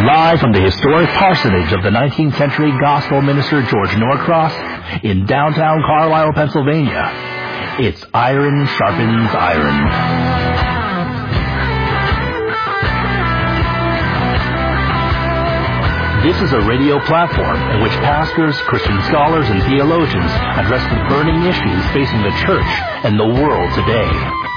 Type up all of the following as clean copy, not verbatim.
Live from the historic parsonage of the 19th century gospel minister George Norcross in downtown Carlisle, Pennsylvania, it's Iron Sharpens Iron. This is a radio platform in which pastors, Christian scholars, and theologians address the burning issues facing the church and the world today.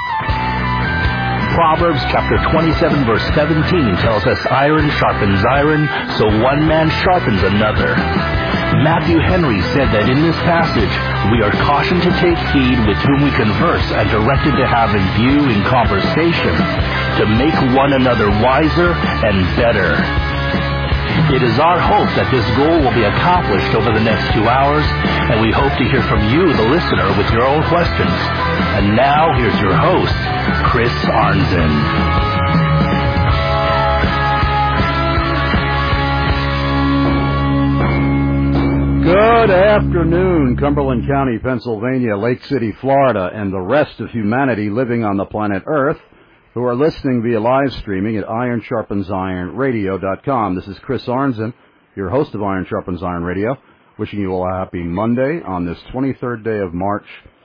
Proverbs chapter 27 verse 17 tells us iron sharpens iron, so one man sharpens another. Matthew Henry said that in this passage, we are cautioned to take heed with whom we converse and directed to have in view in conversation to make one another wiser and better. It is our hope that this goal will be accomplished over the next 2 hours, and we hope to hear from you, the listener, with your own questions. And now, here's your host, Chris Arnzen. Good afternoon, Cumberland County, Pennsylvania, Lake City, Florida, and the rest of humanity living on the planet Earth who are listening via live streaming at IronSharpensIronRadio.com. This is Chris Arnzen, your host of Iron Sharpens Iron Radio, wishing you all a happy Monday on this 23rd day of March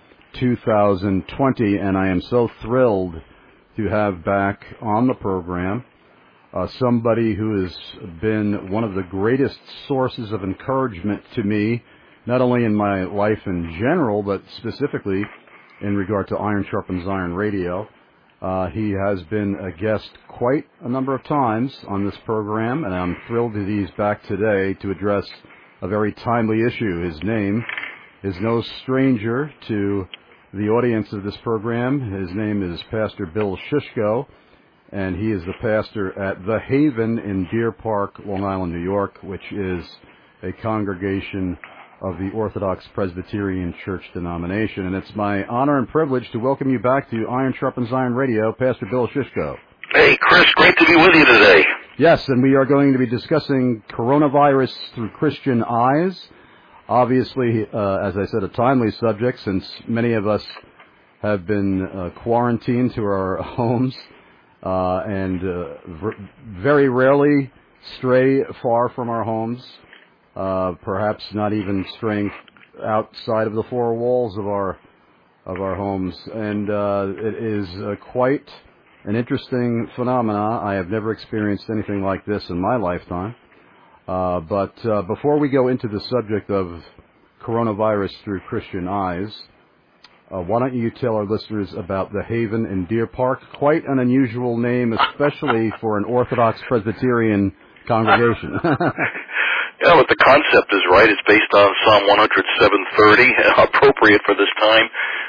2020, and I am so thrilled to have back on the program somebody who has been one of the greatest sources of encouragement to me, not only in my life in general, but specifically in regard to Iron Sharpens Iron Radio. He has been a guest quite a number of times on this program, and I'm thrilled that he's back today to address a very timely issue. His name is no stranger to the audience of this program. His name is Pastor Bill Shishko, and he is the pastor at The Haven in Deer Park, Long Island, New York, which is a congregation of the Orthodox Presbyterian Church denomination. And it's my honor and privilege to welcome you back to Iron Sharpens Iron Radio, Pastor Bill Shishko. Hey, Chris, great to be with you today. Yes, and we are going to be discussing coronavirus through Christian eyes. Obviously, as I said, a timely subject since many of us have been quarantined to our homes and very rarely stray far from our homes. Perhaps not even straying outside of the four walls of our homes, and it is quite an interesting phenomena. I have never experienced anything like this in my lifetime. But before we go into the subject of coronavirus through Christian eyes, why don't you tell our listeners about The Haven in Deer Park? Quite an unusual name, especially for an Orthodox Presbyterian congregation. Yeah, but the concept is right. It's based on Psalm 107:30, appropriate for this time.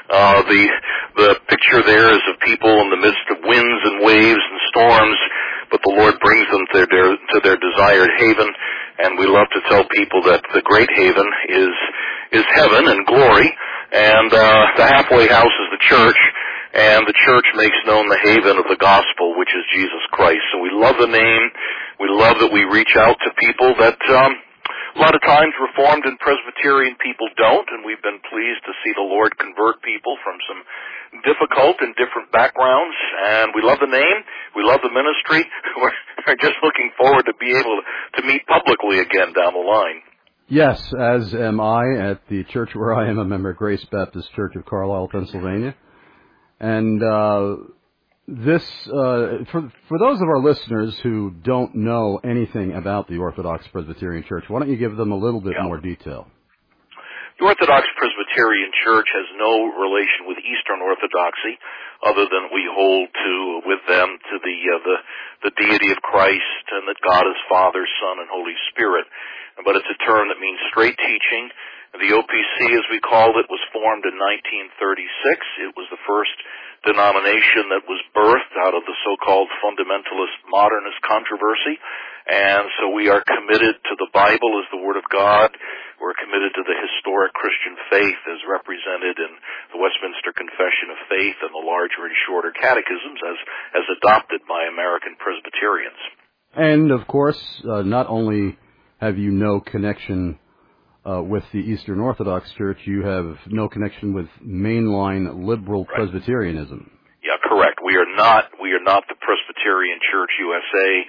The picture there is of people in the midst of winds and waves and storms, but the Lord brings them to their desired haven. And we love to tell people that the great haven is heaven and glory, and the halfway house is the church. And the church makes known the haven of the gospel, which is Jesus Christ. So we love the name. We love that we reach out to people that a lot of times Reformed and Presbyterian people don't, and we've been pleased to see the Lord convert people from some difficult and different backgrounds. And we love the name. We love the ministry. We're just looking forward to be able to meet publicly again down the line. Yes, as am I at the church where I am a member, Grace Baptist Church of Carlisle, Pennsylvania. And this, for those of our listeners who don't know anything about the Orthodox Presbyterian Church, why don't you give them a little bit more detail? The Orthodox Presbyterian Church has no relation with Eastern Orthodoxy, other than we hold with them to the deity of Christ and that God is Father, Son, and Holy Spirit. But it's a term that means straight teaching. The OPC, as we called it, was formed in 1936. It was the first denomination that was birthed out of the so-called fundamentalist modernist controversy. And so we are committed to the Bible as the Word of God. We're committed to the historic Christian faith as represented in the Westminster Confession of Faith and the larger and shorter catechisms as adopted by American Presbyterians. And, of course, not only have you no connection with the Eastern Orthodox Church, you have no connection with mainline liberal Presbyterianism. Yeah, correct. We are not the Presbyterian Church USA.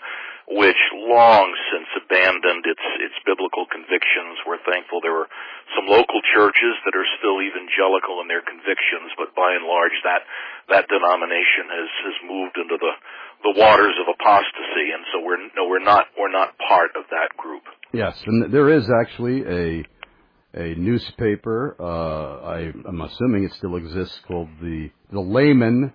which long since abandoned its biblical convictions. We're thankful there were some local churches that are still evangelical in their convictions, but by and large that denomination has moved into the waters of apostasy, and so we're not part of that group. Yes, and there is actually a newspaper, I'm assuming it still exists, called the Layman,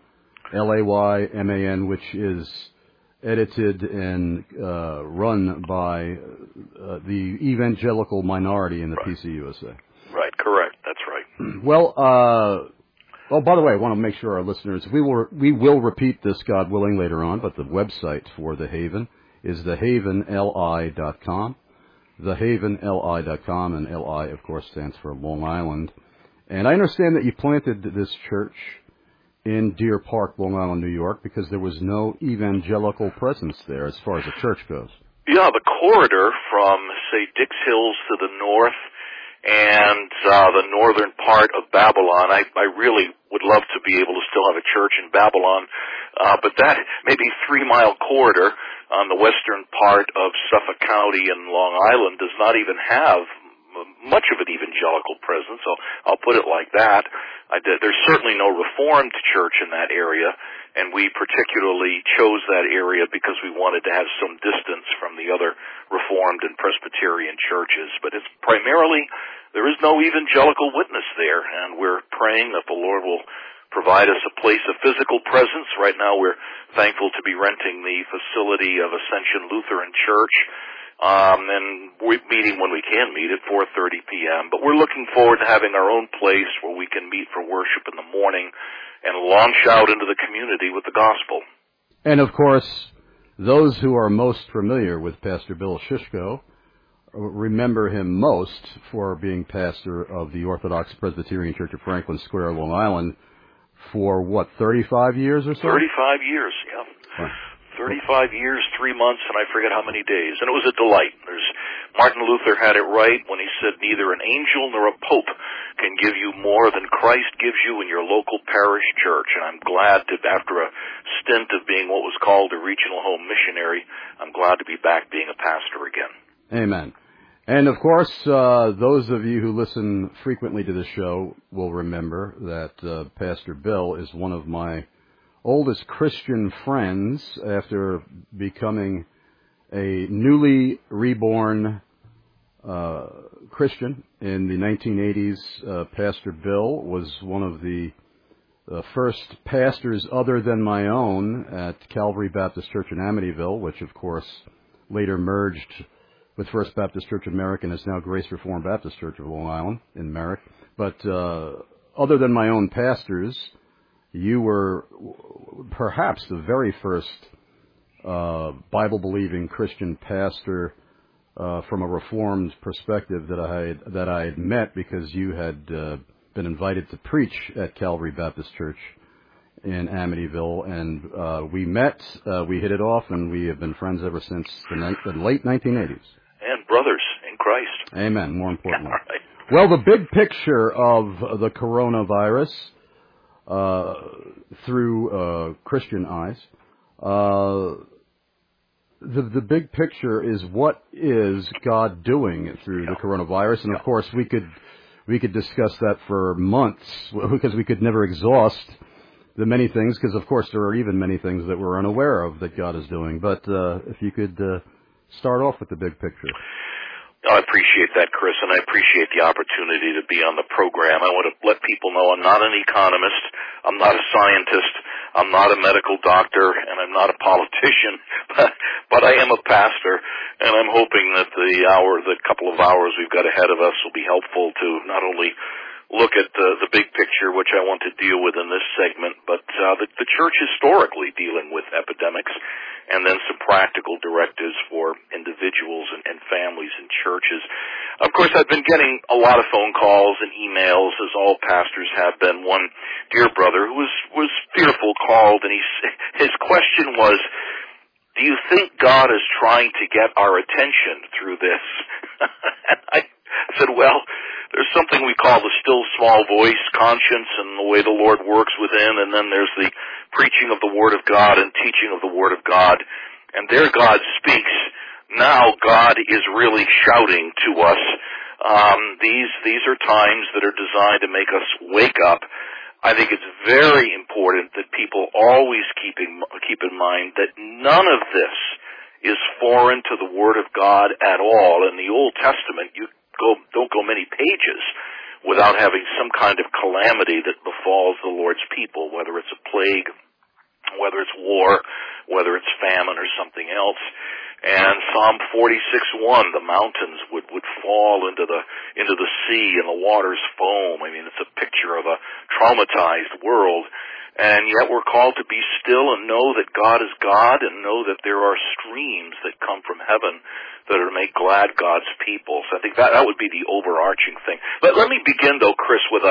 Layman, which is edited and run by the evangelical minority in the PCUSA. Right, correct. That's right. Well, by the way, I want to make sure our listeners, we will repeat this, God willing, later on, but the website for The Haven is thehavenli.com. thehavenli.com, and LI, of course, stands for Long Island. And I understand that you planted this church in Deer Park, Long Island, New York, because there was no evangelical presence there as far as the church goes. Yeah, the corridor from, say, Dix Hills to the north and the northern part of Babylon, I really would love to be able to still have a church in Babylon, but that maybe 3-mile corridor on the western part of Suffolk County and Long Island does not even have much of an evangelical presence, so I'll put it like that. There's certainly no Reformed church in that area, and we particularly chose that area because we wanted to have some distance from the other Reformed and Presbyterian churches. But it's primarily, there is no evangelical witness there, and we're praying that the Lord will provide us a place of physical presence. Right now we're thankful to be renting the facility of Ascension Lutheran Church, and we're meeting when we can meet at 4:30 p.m. But we're looking forward to having our own place where we can meet for worship in the morning and launch out into the community with the gospel. And, of course, those who are most familiar with Pastor Bill Shishko remember him most for being pastor of the Orthodox Presbyterian Church of Franklin Square, Long Island, for, 35 years or so? 35 years, yeah. Right. 35 years, 3 months, and I forget how many days. And it was a delight. Martin Luther had it right when he said, neither an angel nor a pope can give you more than Christ gives you in your local parish church. And I'm glad to, after a stint of being what was called a regional home missionary, I'm glad to be back being a pastor again. Amen. And, of course, those of you who listen frequently to the show will remember that Pastor Bill is one of my oldest Christian friends after becoming a newly reborn Christian in the 1980s. Pastor Bill was one of the first pastors other than my own at Calvary Baptist Church in Amityville, which, of course, later merged with First Baptist Church of Merrick and is now Grace Reformed Baptist Church of Long Island in Merrick. But other than my own pastors, you were perhaps the very first Bible-believing Christian pastor from a Reformed perspective that I had met, because you had been invited to preach at Calvary Baptist Church in Amityville, and we met, we hit it off, and we have been friends ever since the late 1980s. And brothers in Christ. Amen, more importantly. Right. Well, the big picture of the coronavirus through Christian eyes, the big picture is, what is God doing through the coronavirus? And of course, we could discuss that for months, because we could never exhaust the many things, because of course there are even many things that we're unaware of that God is doing. But if you could start off with the big picture. I appreciate that, Chris, and I appreciate the opportunity to be on the program. I want to let people know I'm not an economist, I'm not a scientist, I'm not a medical doctor, and I'm not a politician, but I am a pastor, and I'm hoping that the couple of hours we've got ahead of us will be helpful to not only look at the big picture, which I want to deal with in this segment, but the church historically dealing with epidemics, and then some practical directives for individuals and families and churches. Of course, I've been getting a lot of phone calls and emails, as all pastors have been. One dear brother who was fearful called, and his question was, do you think God is trying to get our attention through this? And I said, well, there's something we call the still small voice conscience and the way the Lord works within, and then there's the preaching of the Word of God and teaching of the Word of God. and there God speaks. Now God is really shouting to us. These are times that are designed to make us wake up. I think it's very important that people always keep in mind that none of this is foreign to the Word of God at all. In the Old Testament, you don't go many pages without having some kind of calamity that befalls the Lord's people, whether it's a plague, whether it's war, whether it's famine or something else. And Psalm 46:1, the mountains would fall into the sea and the waters foam. I mean, it's a picture of a traumatized world. And yet we're called to be still and know that God is God, and know that there are streams that come from heaven that are to make glad God's people. So I think that would be the overarching thing. But let me begin, though, Chris, with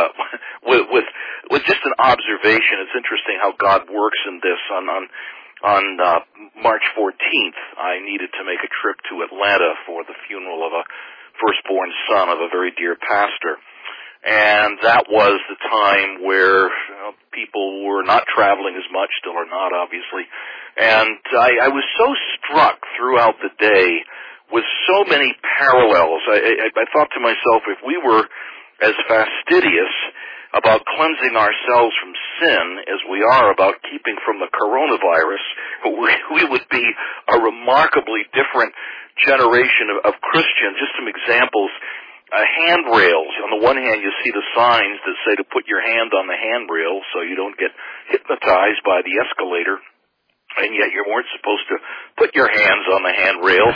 just an observation. It's interesting how God works in this. On March 14th, I needed to make a trip to Atlanta for the funeral of a firstborn son of a very dear pastor. And that was the time where people were not traveling as much, still are not, obviously. And I was so struck throughout the day with so many parallels. I thought to myself, if we were as fastidious about cleansing ourselves from sin as we are about keeping from the coronavirus, we would be a remarkably different generation of Christians. Just some examples. Handrails. On the one hand, you see the signs that say to put your hand on the handrail so you don't get hypnotized by the escalator, and yet you weren't supposed to put your hands on the handrails.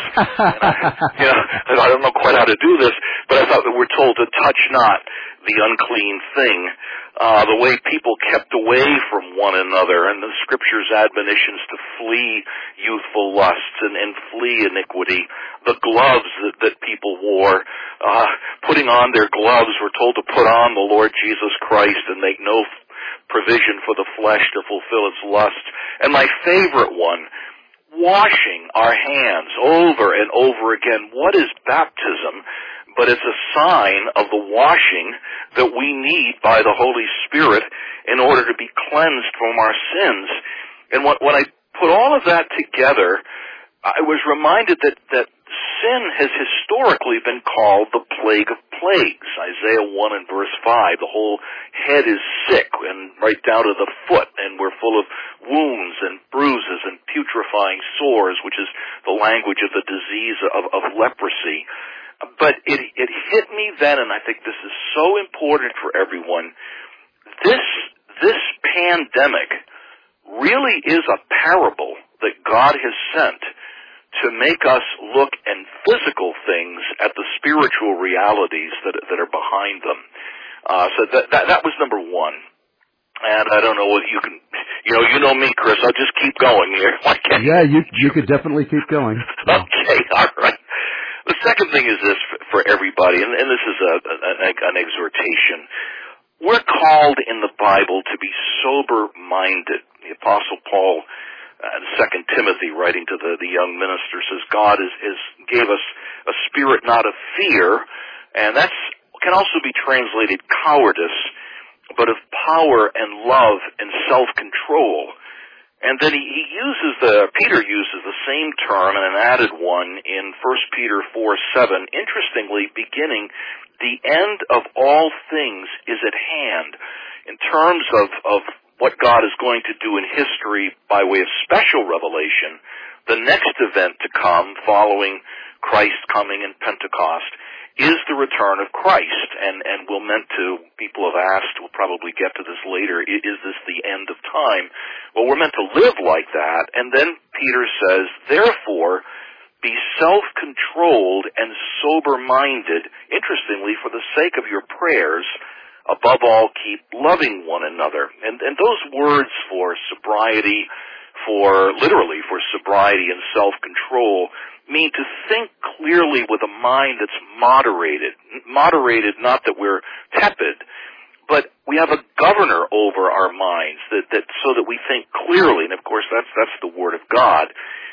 And I don't know quite how to do this, but I thought that we're told to touch not the unclean thing. The way people kept away from one another, and the Scripture's admonitions to flee youthful lusts and flee iniquity. The gloves that people wore, putting on their gloves, we're told to put on the Lord Jesus Christ and make no provision for the flesh to fulfill its lusts. And my favorite one, washing our hands over and over again. What is baptism? But it's a sign of the washing that we need by the Holy Spirit in order to be cleansed from our sins. And when I put all of that together, I was reminded that sin has historically been called the plague of plagues. Isaiah 1 and verse 5, the whole head is sick and right down to the foot, and we're full of wounds and bruises and putrefying sores, which is the language of the disease of leprosy. But it hit me then, and I think this is so important for everyone. This pandemic really is a parable that God has sent to make us look in physical things at the spiritual realities that are behind them. So that was number one. And I don't know whether you can, you know me, Chris. I'll just keep going here. Yeah, you could definitely keep going. Okay, all right. The second thing is this for everybody, and this is an exhortation. We're called in the Bible to be sober-minded. The Apostle Paul, in 2 Timothy, writing to the young minister, says God gave us a spirit not of fear, and that can also be translated cowardice, but of power and love and self-control. And then Peter uses the same term and an added one in 1 Peter 4:7, interestingly beginning, the end of all things is at hand. In terms of what God is going to do in history by way of special revelation, the next event to come following Christ coming in Pentecost is the return of Christ. And people have asked, we'll probably get to this later, is this the end of time? Well, we're meant to live like that. And then Peter says, therefore, be self-controlled and sober-minded, interestingly, for the sake of your prayers. Above all, keep loving one another. And those words for sobriety, literally for sobriety and self-control, mean to think clearly with a mind that's moderated. Moderated, not that we're tepid, but we have a governor over our minds that so that we think clearly. And of course, that's the Word of God.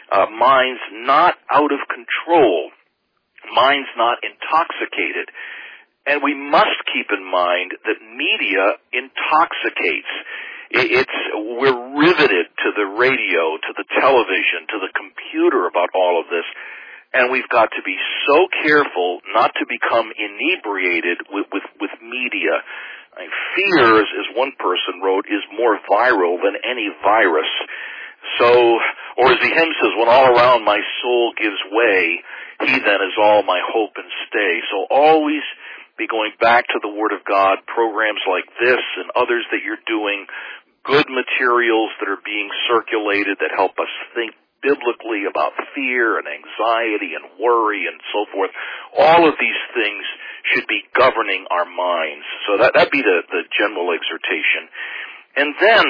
Minds not out of control, minds not intoxicated. And we must keep in mind that media intoxicates. We're riveted to the radio, to the television, to the computer about all of this. And we've got to be so careful not to become inebriated with media. Fear, as one person wrote, is more viral than any virus. So, or as the hymn says, when all around my soul gives way, he then is all my hope and stay. So always be going back to the Word of God, programs like this and others that you're doing, good materials that are being circulated that help us think biblically about fear and anxiety and worry and so forth. All of these things should be governing our minds. So that'd be the general exhortation. And then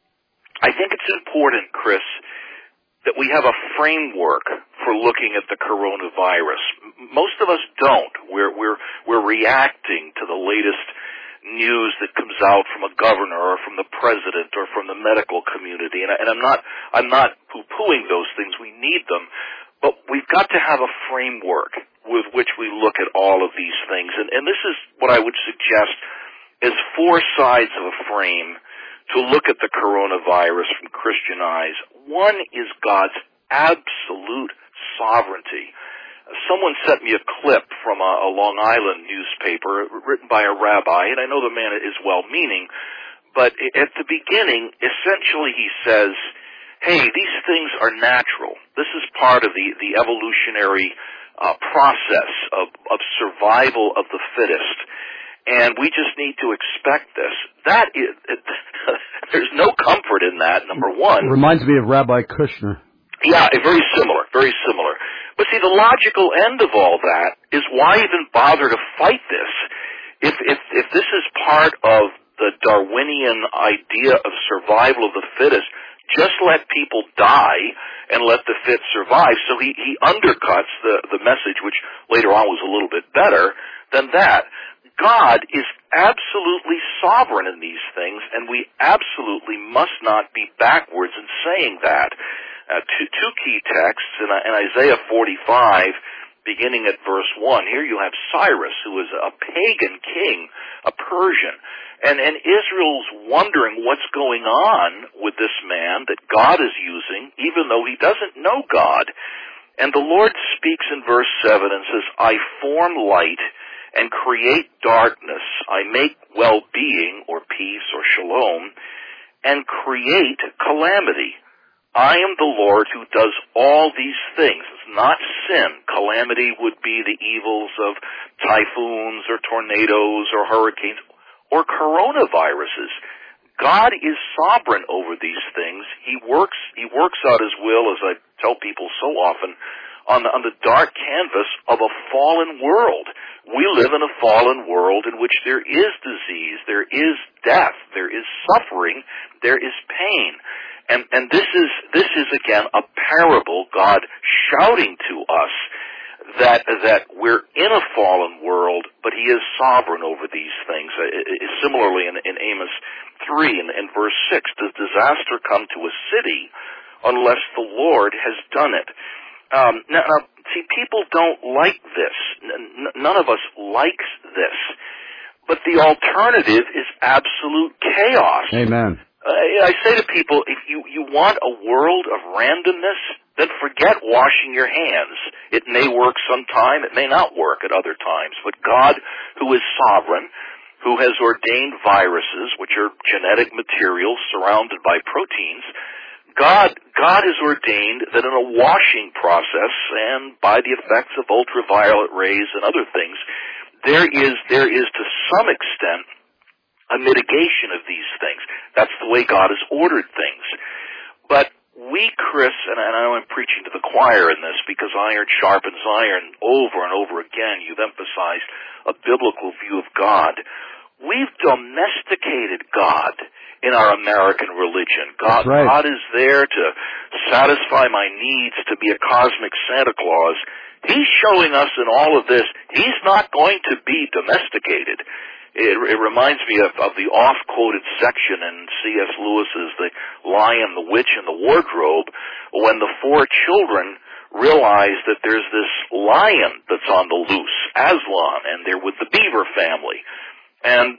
I think it's important, Chris, that we have a framework for looking at the coronavirus. Most of us don't. We're reacting to the latest news that comes out from a governor or from the president or from the medical community. And I'm not poo-pooing those things. We need them. But we've got to have a framework with which we look at all of these things. And this is what I would suggest as four sides of a frame to look at the coronavirus from Christian eyes. One is God's absolute sovereignty. Someone sent me a clip from a Long Island newspaper written by a rabbi, and I know the man is well-meaning, but at the beginning, essentially he says, hey, these things are natural. This is part of the evolutionary process of survival of the fittest, and we just need to expect this. That is, there's no comfort in that, number one. It reminds me of Rabbi Kushner. Yeah, very similar, very similar. But see, the logical end of all that is why even bother to fight this? If this is part of the Darwinian idea of survival of the fittest, just let people die and let the fit survive. So he undercuts the message, which later on was a little bit better than that. God is absolutely sovereign in these things, and we absolutely must not be backwards in saying that. Two key texts in Isaiah 45, beginning at verse 1. Here you have Cyrus, who is a pagan king, a Persian. And Israel's wondering what's going on with this man that God is using, even though he doesn't know God. And the Lord speaks in verse 7 and says, I form light and create darkness. I make well-being, or peace, or shalom, and create calamity. I am the Lord who does all these things. It's not sin. Calamity would be the evils of typhoons or tornadoes or hurricanes or coronaviruses. God is sovereign over these things. He works out his will, as I tell people so often, on the dark canvas of a fallen world. We live in a fallen world in which there is disease, there is death, there is suffering, there is pain. And this is again a parable, God shouting to us that we're in a fallen world, but he is sovereign over these things. Similarly in Amos 3 in verse 6, does disaster come to a city unless the Lord has done it? Now, see, people don't like this. None of us likes this. But the alternative is absolute chaos. Amen. I say to people, if you want a world of randomness, then forget washing your hands. It may work sometime, it may not work at other times. But God, who is sovereign, who has ordained viruses, which are genetic materials surrounded by proteins, God has ordained that in a washing process and by the effects of ultraviolet rays and other things, there is to some extent a mitigation of these things. That's the way God has ordered things. But we, Chris, and I know I'm preaching to the choir in this because iron sharpens iron over and over again. You've emphasized a biblical view of God. We've domesticated God in our American religion. God, right. God is there to satisfy my needs, to be a cosmic Santa Claus. He's showing us in all of this, he's not going to be domesticated. It reminds me of the oft-quoted section in C.S. Lewis's The Lion, the Witch, and the Wardrobe, when the four children realize that there's this lion that's on the loose, Aslan, and they're with the beaver family. And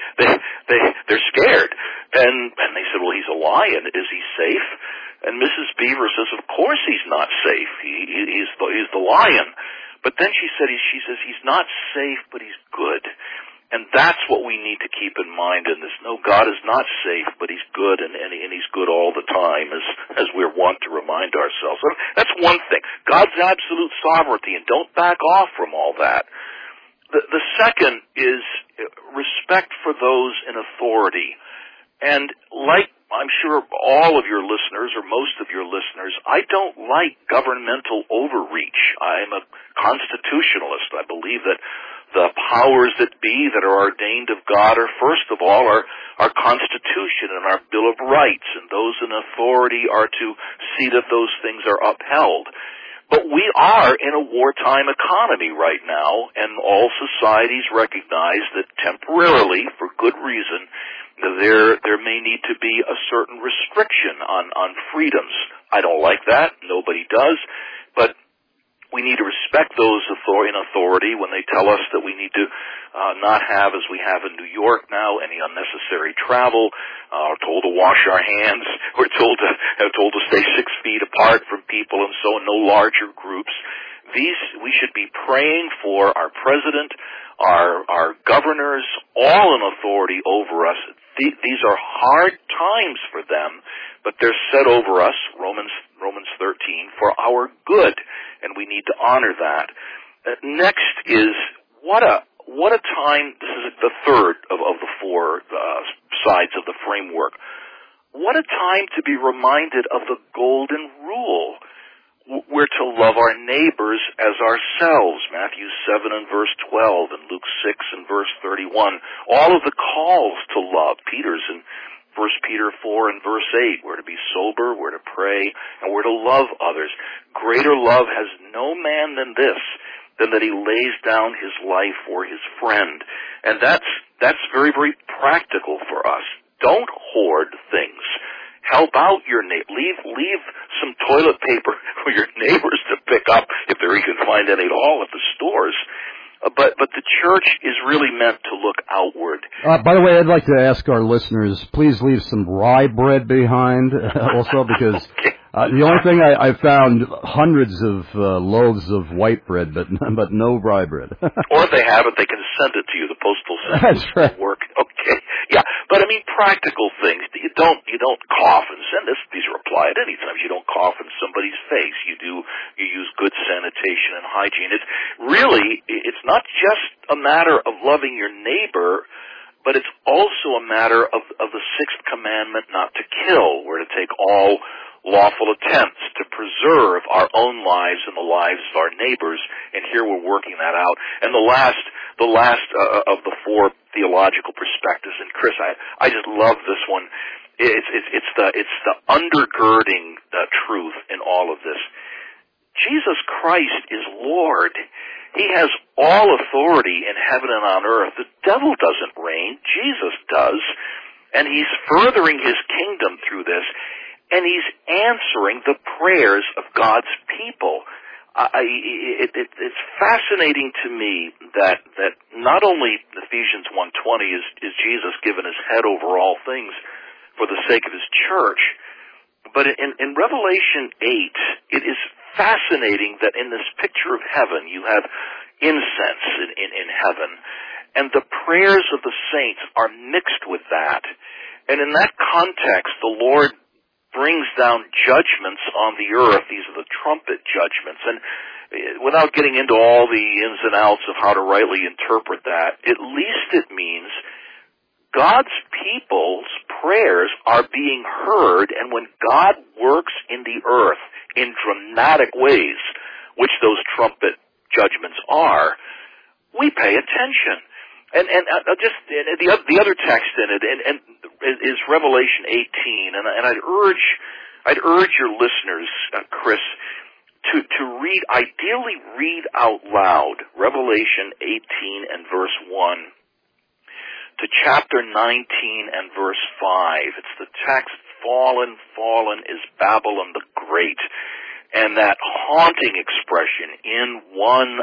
they're scared. And they said, well, he's a lion. Is he safe? And Mrs. Beaver says, of course he's not safe. He's the lion. But then she says, he's not safe, but he's good. And that's what we need to keep in mind in this. No, God is not safe, but he's good, and he's good all the time, as we're wont to remind ourselves. So that's one thing. God's absolute sovereignty, and don't back off from all that. The second is respect for those in authority. And like I'm sure all of your listeners, or most of your listeners, I don't like governmental overreach. I'm a constitutionalist. I believe that the powers that be that are ordained of God are, first of all, our Constitution and our Bill of Rights, and those in authority are to see that those things are upheld. But we are in a wartime economy right now, and all societies recognize that temporarily, for good reason, there may need to be a certain restriction on freedoms. I don't like that. Nobody does. But we need to respect those in authority when they tell us that we need to not have, as we have in New York now, any unnecessary travel. We're told to wash our hands. We're told to stay 6 feet apart from people, and so no larger groups. We should be praying for our president, our governors, all in authority over us. These are hard times for them, but they're set over us, Romans 13, for our good, and we need to honor that. Next is what a time. This is the third of the four sides of the framework. What a time to be reminded of the golden rule. We're to love our neighbors as ourselves, Matthew 7 and verse 12, and Luke 6 and verse 31. All of the calls to love, Peter's in 1 Peter 4 and verse 8, we're to be sober, we're to pray, and we're to love others. Greater love has no man than this, than that he lays down his life for his friend. And that's very, very practical for us. Don't hoard things. Help out your neighbor. Leave some toilet paper for your neighbors to pick up if they can find any at all at the stores. But the church is really meant to look outward. By the way, I'd like to ask our listeners, please leave some rye bread behind also, because the only thing I found hundreds of loaves of white bread, but no rye bread. Or if they have it, they can send it to you. The postal system That's right. work. Okay, yeah, but I mean practical things. You don't cough and send this. These are applied any time. You don't cough in somebody's face. You use good sanitation and hygiene. It's not just a matter of loving your neighbor, but it's also a matter of the sixth commandment, not to kill. We're to take all lawful attempts to preserve our own lives and the lives of our neighbors, and here we're working that out. And the last of the four theological perspectives, and Chris, I just love this one. It's the undergirding truth in all of this. Jesus Christ is Lord. He has all authority in heaven and on earth. The devil doesn't reign. Jesus does. And he's furthering his kingdom through this. And he's answering the prayers of God's people. It's fascinating to me that not only Ephesians 1:20 is Jesus given his head over all things for the sake of his church, but in Revelation 8, it is fascinating that in this picture of heaven you have incense in heaven, and the prayers of the saints are mixed with that. And in that context, the Lord brings down judgments on the earth. These are the trumpet judgments. And without getting into all the ins and outs of how to rightly interpret that, at least it means God's people's prayers are being heard, and when God works in the earth in dramatic ways, which those trumpet judgments are, we pay attention. And just the other text in it and is Revelation 18, and I'd urge your listeners, Chris, to ideally read out loud Revelation 18 and verse 1 to chapter 19 and verse 5. It's the text, fallen is Babylon the Great. And that haunting expression, in 1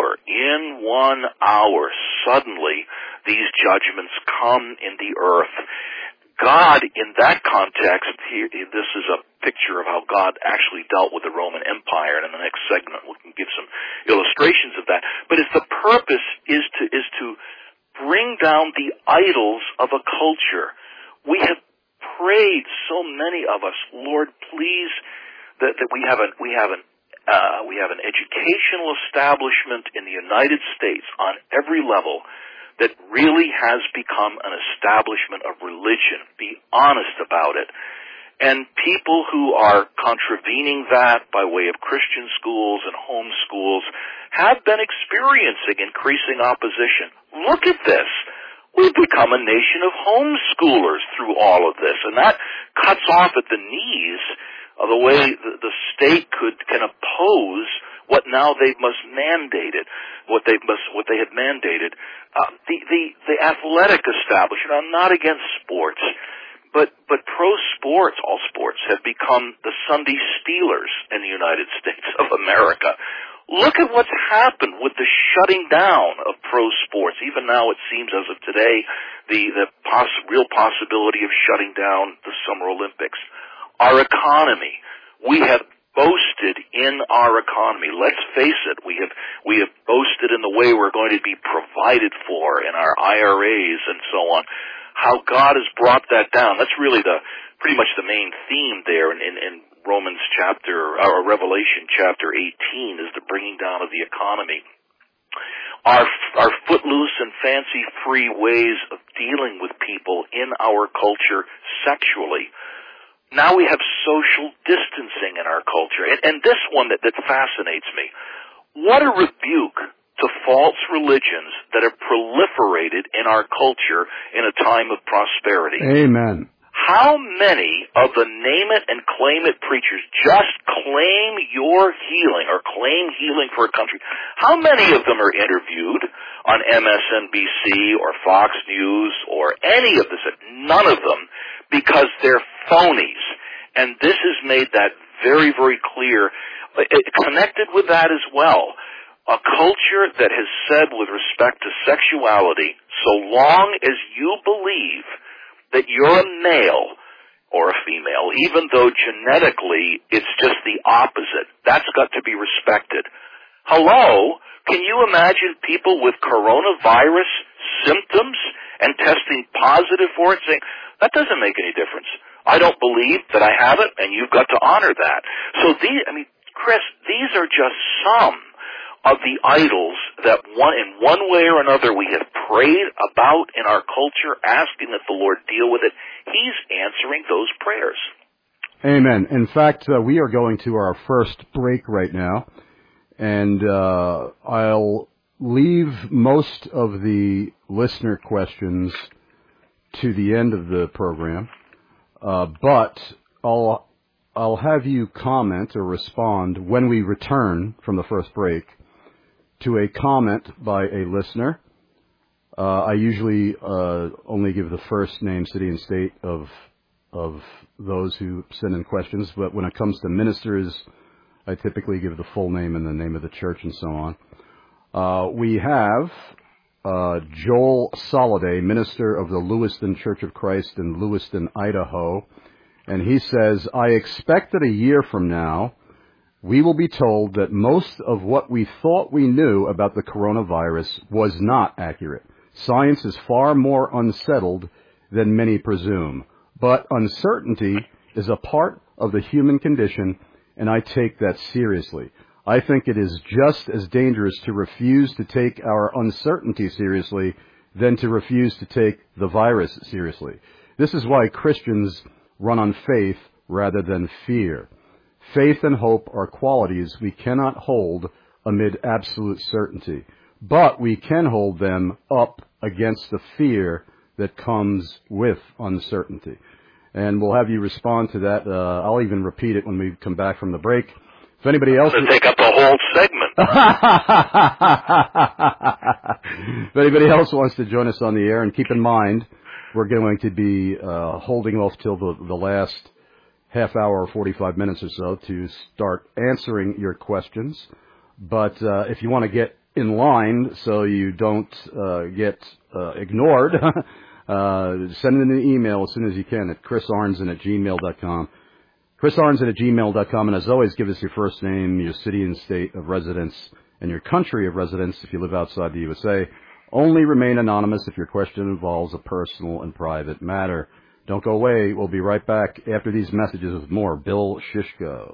hour, suddenly these judgments come in the earth. God, in that context, this is a picture of how God actually dealt with the Roman Empire, and in the next segment we can give some illustrations of that. But the purpose is to bring down the idols of a culture. We have prayed, so many of us, Lord, please, that we have an educational establishment in the United States on every level that really has become an establishment of religion. Be honest about it. And people who are contravening that by way of Christian schools and home schools have been experiencing increasing opposition. Look at this. We've become a nation of homeschoolers through all of this, and that cuts off at the knees of the way the state can oppose what now they must mandated, what they had mandated. The athletic establishment, I'm not against sports, but pro sports, all sports, have become the Sunday Steelers in the United States of America. Look at what's happened with the shutting down of pro sports. Even now it seems as of today, the real possibility of shutting down the Summer Olympics. Our economy, we have boasted in our economy. Let's face it, we have boasted in the way we're going to be provided for in our IRAs and so on. How God has brought that down. That's really pretty much the main theme there in Romans or Revelation chapter 18 is the bringing down of the economy. Our footloose and fancy-free ways of dealing with people in our culture sexually. Now we have social distancing in our culture. And this one that fascinates me. What a rebuke to false religions that have proliferated in our culture in a time of prosperity. Amen. How many of the name it and claim it preachers just claim your healing or claim healing for a country? How many of them are interviewed on MSNBC or Fox News or any of this? None of them, because they're phonies. And this has made that very, very clear. Connected with that as well, a culture that has said with respect to sexuality, so long as you believe that you're a male or a female, even though genetically it's just the opposite, that's got to be respected. Hello? Can you imagine people with coronavirus symptoms and testing positive for it saying, that doesn't make any difference. I don't believe that I have it, and you've got to honor that. So Chris, these are just some of the idols that in one way or another we have prayed about in our culture, asking that the Lord deal with it. He's answering those prayers. Amen. In fact, we are going to our first break right now, and I'll leave most of the listener questions to the end of the program, but I'll have you comment or respond when we return from the first break to a comment by a listener. I usually only give the first name, city, and state of those who send in questions, but when it comes to ministers, I typically give the full name and the name of the church and so on. We have Joel Soliday, minister of the Lewiston Church of Christ in Lewiston, Idaho, and he says, I expect that a year from now, we will be told that most of what we thought we knew about the coronavirus was not accurate. Science is far more unsettled than many presume. But uncertainty is a part of the human condition, and I take that seriously. I think it is just as dangerous to refuse to take our uncertainty seriously than to refuse to take the virus seriously. This is why Christians run on faith rather than fear. Faith and hope are qualities we cannot hold amid absolute certainty, but we can hold them up against the fear that comes with uncertainty. And we'll have you respond to that. I'll even repeat it when we come back from the break. If anybody else... to take up the whole segment. If anybody else wants to join us on the air, and keep in mind, we're going to be holding off till the last half hour or 45 minutes or so to start answering your questions. But if you want to get in line so you don't get ignored, send in an email as soon as you can at chrisarnson@gmail.com. chrisarnson@gmail.com. And as always, give us your first name, your city and state of residence, and your country of residence if you live outside the USA. Only remain anonymous if your question involves a personal and private matter. Don't go away. We'll be right back after these messages with more Bill Shishko.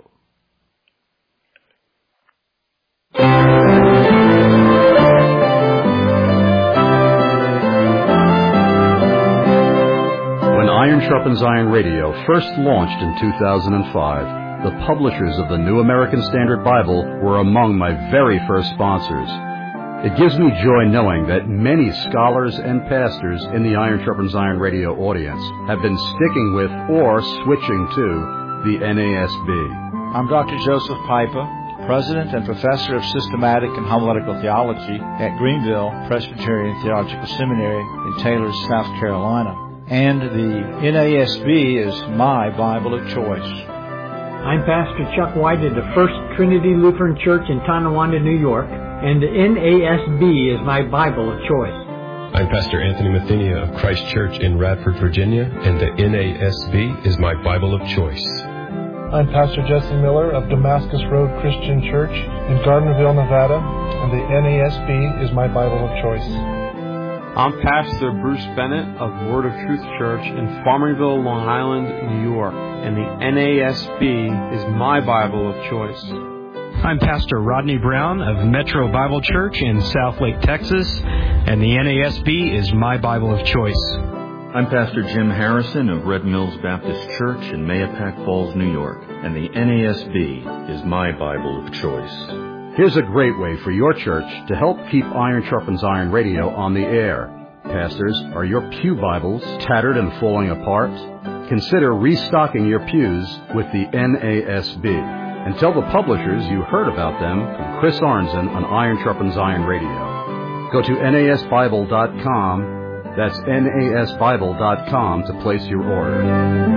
When Iron Sharpens Iron Radio first launched in 2005, the publishers of the New American Standard Bible were among my very first sponsors. It gives me joy knowing that many scholars and pastors in the Iron Sharpens Iron Radio audience have been sticking with or switching to the NASB. I'm Dr. Joseph Pipa, President and Professor of Systematic and Homiletical Theology at Greenville Presbyterian Theological Seminary in Taylor, South Carolina. And the NASB is my Bible of choice. I'm Pastor Chuck White at the First Trinity Lutheran Church in Tonawanda, New York, and the NASB is my Bible of choice. I'm Pastor Anthony Mathenia of Christ Church in Radford, Virginia, and the NASB is my Bible of choice. I'm Pastor Jesse Miller of Damascus Road Christian Church in Gardnerville, Nevada, and the NASB is my Bible of choice. I'm Pastor Bruce Bennett of Word of Truth Church in Farmingville, Long Island, New York, and the NASB is my Bible of choice. I'm Pastor Rodney Brown of Metro Bible Church in Southlake, Texas, and the NASB is my Bible of choice. I'm Pastor Jim Harrison of Red Mills Baptist Church in Mahopac Falls, New York, and the NASB is my Bible of choice. Here's a great way for your church to help keep Iron Sharpens Iron Radio on the air. Pastors, are your pew Bibles tattered and falling apart? Consider restocking your pews with the NASB. And tell the publishers you heard about them from Chris Arnson on Iron Sharpens Iron Radio. Go to nasbible.com. That's nasbible.com to place your order.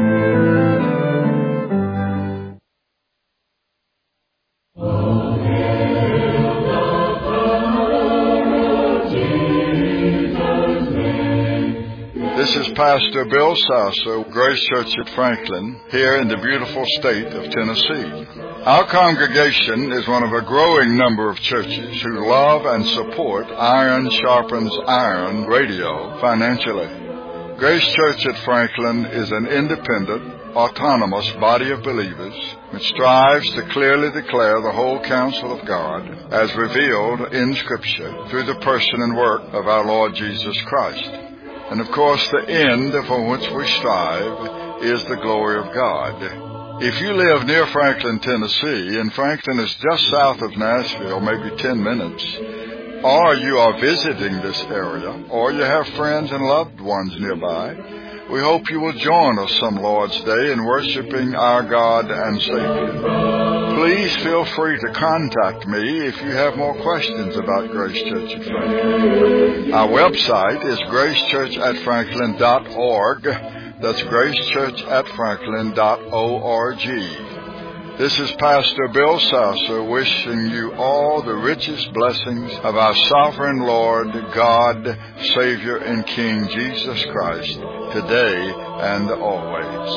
This is Pastor Bill Sasso, Grace Church at Franklin, here in the beautiful state of Tennessee. Our congregation is one of a growing number of churches who love and support Iron Sharpens Iron Radio financially. Grace Church at Franklin is an independent, autonomous body of believers which strives to clearly declare the whole counsel of God as revealed in Scripture through the person and work of our Lord Jesus Christ. And of course, the end for which we strive is the glory of God. If you live near Franklin, Tennessee, and Franklin is just south of Nashville, maybe 10 minutes, or you are visiting this area, or you have friends and loved ones nearby, we hope you will join us some Lord's Day in worshiping our God and Savior. Please feel free to contact me if you have more questions about Grace Church at Franklin. Our website is gracechurchatfranklin.org. That's gracechurchatfranklin.org. This is Pastor Bill Sasso wishing you all the richest blessings of our sovereign Lord, God, Savior, and King Jesus Christ, today and always.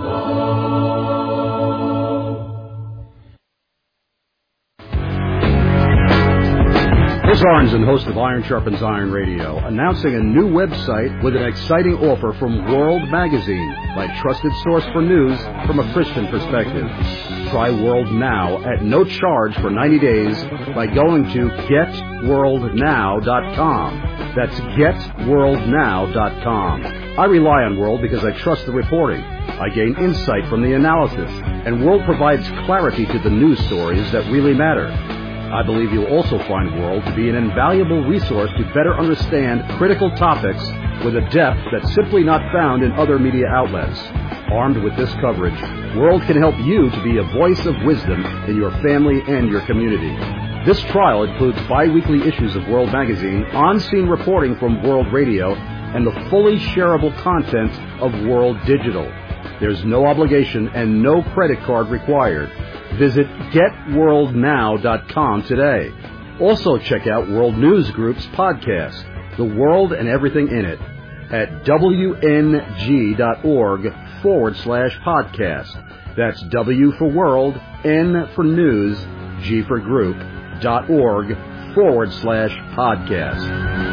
Chris Arnson, host of Iron Sharpens Iron Radio, announcing a new website with an exciting offer from World Magazine, my trusted source for news from a Christian perspective. Try World Now at no charge for 90 days by going to getworldnow.com. That's getworldnow.com. I rely on World because I trust the reporting. I gain insight from the analysis, and World provides clarity to the news stories that really matter. I believe you'll also find World to be an invaluable resource to better understand critical topics with a depth that's simply not found in other media outlets. Armed with this coverage, World can help you to be a voice of wisdom in your family and your community. This trial includes bi-weekly issues of World Magazine, on-scene reporting from World Radio, and the fully shareable content of World Digital. There's no obligation and no credit card required. Visit GetWorldNow.com today. Also check out World News Group's podcast, The World and Everything in It, at WNG.org/podcast. That's W for World, N for News, G for Group, .org/podcast.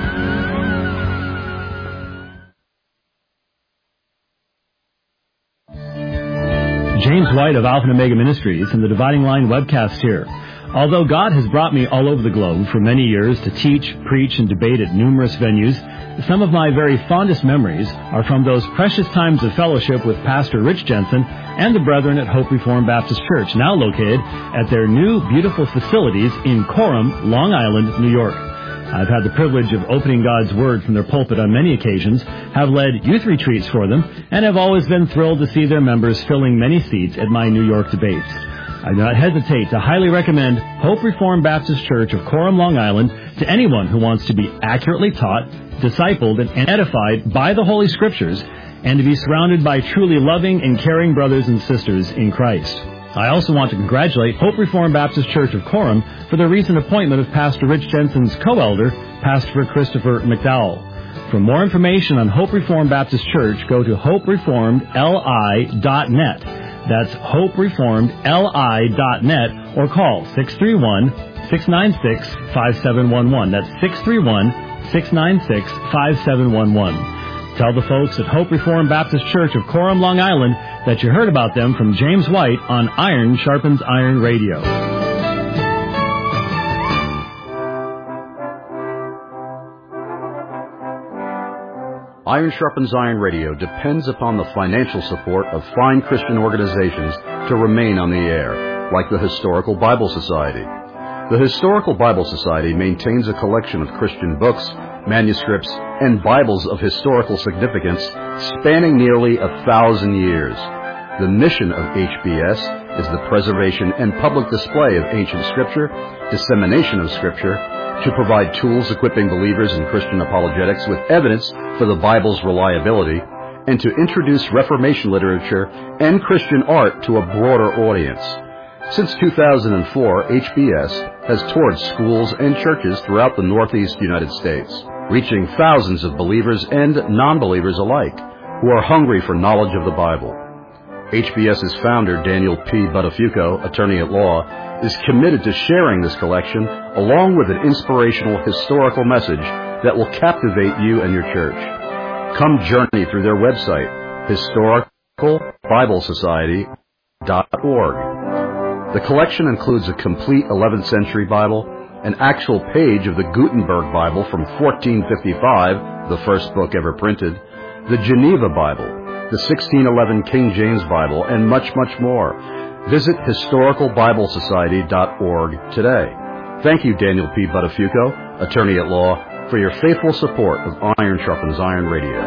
James White of Alpha and Omega Ministries and the Dividing Line webcast here. Although God has brought me all over the globe for many years to teach, preach, and debate at numerous venues, some of my very fondest memories are from those precious times of fellowship with Pastor Rich Jensen and the brethren at Hope Reformed Baptist Church, now located at their new beautiful facilities in Coram, Long Island, New York. I've had the privilege of opening God's Word from their pulpit on many occasions, have led youth retreats for them, and have always been thrilled to see their members filling many seats at my New York debates. I do not hesitate to highly recommend Hope Reformed Baptist Church of Coram, Long Island to anyone who wants to be accurately taught, discipled, and edified by the Holy Scriptures, and to be surrounded by truly loving and caring brothers and sisters in Christ. I also want to congratulate Hope Reformed Baptist Church of Coram for the recent appointment of Pastor Rich Jensen's co-elder, Pastor Christopher McDowell. For more information on Hope Reformed Baptist Church, go to hopereformedli.net. That's hopereformedli.net, or call 631-696-5711. That's 631-696-5711. Tell the folks at Hope Reformed Baptist Church of Coram, Long Island, that you heard about them from James White on Iron Sharpens Iron Radio. Iron Sharpens Iron Radio depends upon the financial support of fine Christian organizations to remain on the air, like the Historical Bible Society. The Historical Bible Society maintains a collection of Christian books, manuscripts, and Bibles of historical significance spanning nearly 1,000 years. The mission of HBS is the preservation and public display of ancient Scripture, dissemination of Scripture, to provide tools equipping believers in Christian apologetics with evidence for the Bible's reliability, and to introduce Reformation literature and Christian art to a broader audience. Since 2004, HBS has toured schools and churches throughout the Northeast United States, reaching thousands of believers and non-believers alike who are hungry for knowledge of the Bible. HBS's founder, Daniel P. Buttafuoco, attorney at law, is committed to sharing this collection along with an inspirational historical message that will captivate you and your church. Come journey through their website, historicalbiblesociety.org. The collection includes a complete 11th century Bible, an actual page of the Gutenberg Bible from 1455, the first book ever printed, the Geneva Bible, the 1611 King James Bible, and much, much more. Visit historicalbiblesociety.org today. Thank you, Daniel P. Buttafuoco, attorney at law, for your faithful support of Iron Sharpens Iron Radio.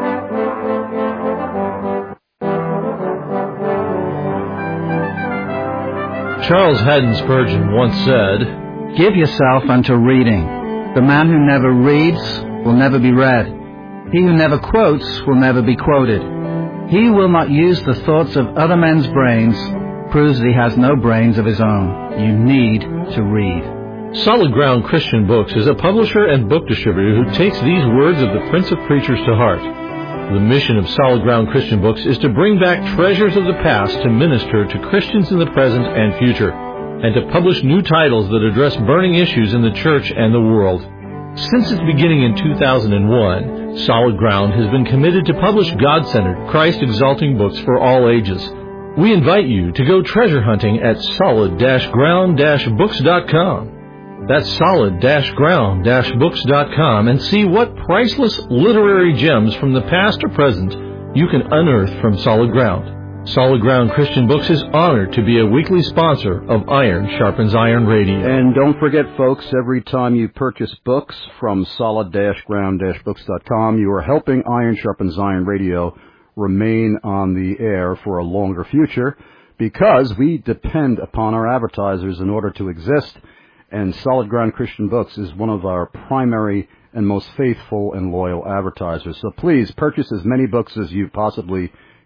Charles Haddon Spurgeon once said, "Give yourself unto reading. The man who never reads will never be read. He who never quotes will never be quoted. He who will not use the thoughts of other men's brains proves that he has no brains of his own. You need to read." Solid Ground Christian Books is a publisher and book distributor who takes these words of the Prince of Preachers to heart. The mission of Solid Ground Christian Books is to bring back treasures of the past to minister to Christians in the present and future, and to publish new titles that address burning issues in the church and the world. Since its beginning in 2001, Solid Ground has been committed to publish God-centered, Christ-exalting books for all ages. We invite you to go treasure hunting at solid-ground-books.com. That's solid-ground-books.com, and see what priceless literary gems from the past or present you can unearth from Solid Ground. Solid Ground Christian Books is honored to be a weekly sponsor of Iron Sharpens Iron Radio. And don't forget, folks, every time you purchase books from solid-ground-books.com, you are helping Iron Sharpens Iron Radio remain on the air for a longer future, because we depend upon our advertisers in order to exist, and Solid Ground Christian Books is one of our primary and most faithful and loyal advertisers. So please purchase as many books as you possibly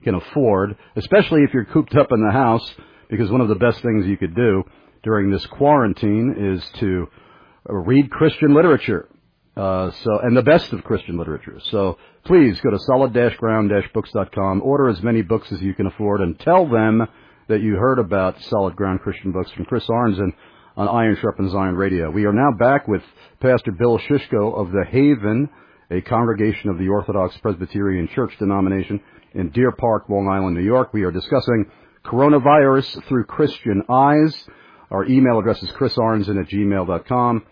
can afford, especially if you're cooped up in the house, because one of the best things you could do during this quarantine is to read Christian literature. And the best of Christian literature. So please go to solid-ground-books.com, order as many books as you can afford, and tell them that you heard about Solid Ground Christian Books from Chris Arnzen on Iron Sharpens Iron Radio. We are now back with Pastor Bill Shishko of The Haven, a congregation of the Orthodox Presbyterian Church denomination in Deer Park, Long Island, New York. We are discussing coronavirus through Christian eyes. Our email address is chrisarnzen@gmail.com.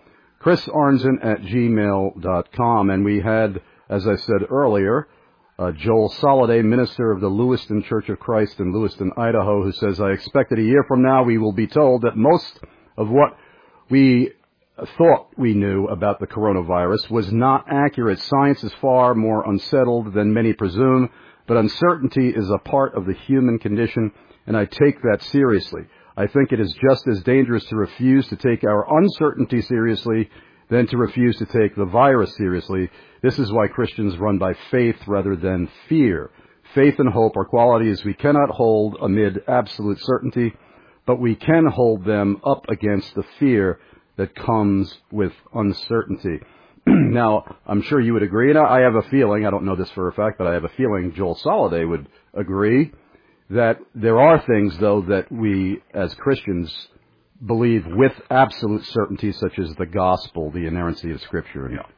chrisarnzen@gmail.com. And we had, as I said earlier, Joel Soliday, minister of the Lewiston Church of Christ in Lewiston, Idaho, who says, I expect that a year from now we will be told that most of what we thought we knew about the coronavirus was not accurate. Science is far more unsettled than many presume, but uncertainty is a part of the human condition, and I take that seriously. I think it is just as dangerous to refuse to take our uncertainty seriously than to refuse to take the virus seriously. This is why Christians run by faith rather than fear. Faith and hope are qualities we cannot hold amid absolute certainty, but we can hold them up against the fear that comes with uncertainty. Now, I'm sure you would agree, and I have a feeling, I don't know this for a fact, but I have a feeling Joel Soliday would agree that there are things, though, that we as Christians believe with absolute certainty, such as the gospel, the inerrancy of Scripture. Yeah,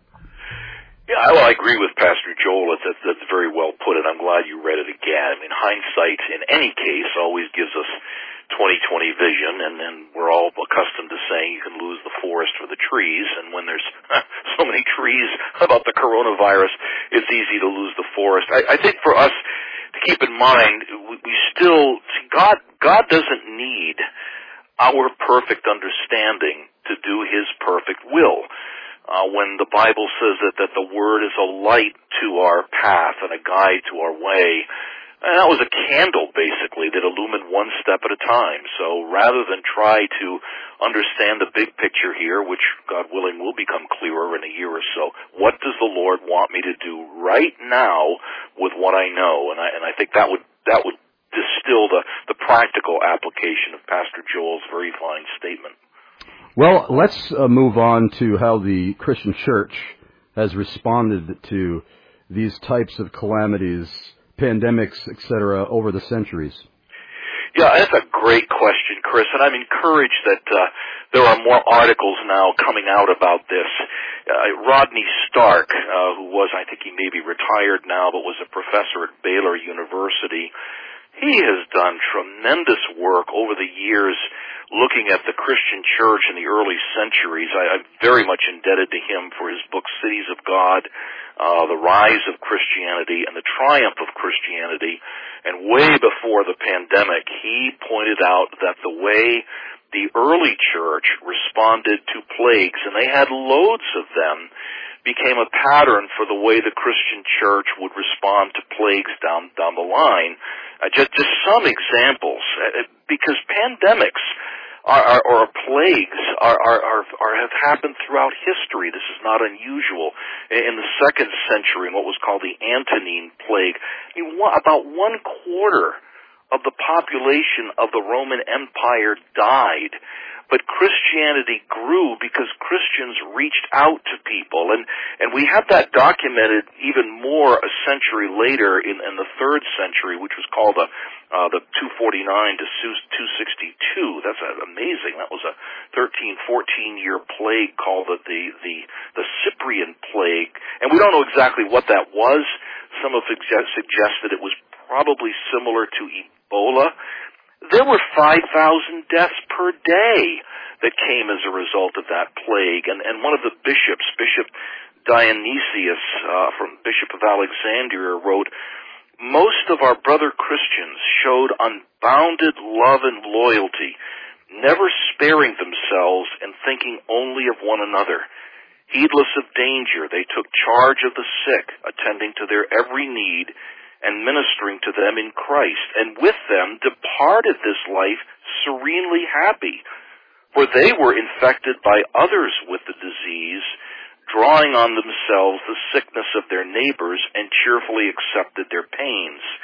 well, I agree with Pastor Joel. That's very well put, and I'm glad you read it again. I mean, hindsight, in any case, always gives us 20/20 vision, and we're all accustomed to saying you can lose the forest for the trees, and when there's so many trees about the coronavirus, it's easy to lose the forest. I think for us to keep in mind, we still, God doesn't need our perfect understanding to do His perfect will. When the Bible says that the Word is a light to our path and a guide to our way, and that was a candle, basically, that illumined one step at a time. So rather than try to understand the big picture here, which, God willing, will become clearer in a year or so, what does the Lord want me to do right now with what I know? And I think that would distill the practical application of Pastor Joel's very fine statement. Well, let's move on to how the Christian church has responded to these types of calamities, pandemics, etc., over the centuries. Yeah, that's a great question, Chris, and I'm encouraged that there are more articles now coming out about this. Rodney Stark, who was, I think he may be retired now, but was a professor at Baylor University, he has done tremendous work over the years looking at the Christian church in the early centuries. I'm very much indebted to him for his book, Cities of God, The Rise of Christianity and the Triumph of Christianity. And way before the pandemic, he pointed out that the way the early church responded to plagues, and they had loads of them, became a pattern for the way the Christian church would respond to plagues down the line. Just some examples, because pandemics or plagues have happened throughout history. This is not unusual. In the 2nd century, in what was called the Antonine Plague, about 1/4 of the population of the Roman Empire died. But Christianity grew because Christians reached out to people, and we have that documented even more a century later in the 3rd century, which was called the 249 to 262. That's amazing. That was a 13-14-year plague called the Cyprian Plague, and we don't know exactly what that was. Some have suggested it was probably similar to Ebola. There were 5,000 deaths per day that came as a result of that plague. And one of the bishops, Bishop Dionysius, Bishop of Alexandria, wrote, "Most of our brother Christians showed unbounded love and loyalty, never sparing themselves and thinking only of one another. Heedless of danger, they took charge of the sick, attending to their every need, and ministering to them in Christ, and with them departed this life serenely happy. For they were infected by others with the disease, drawing on themselves the sickness of their neighbors, and cheerfully accepted their pains.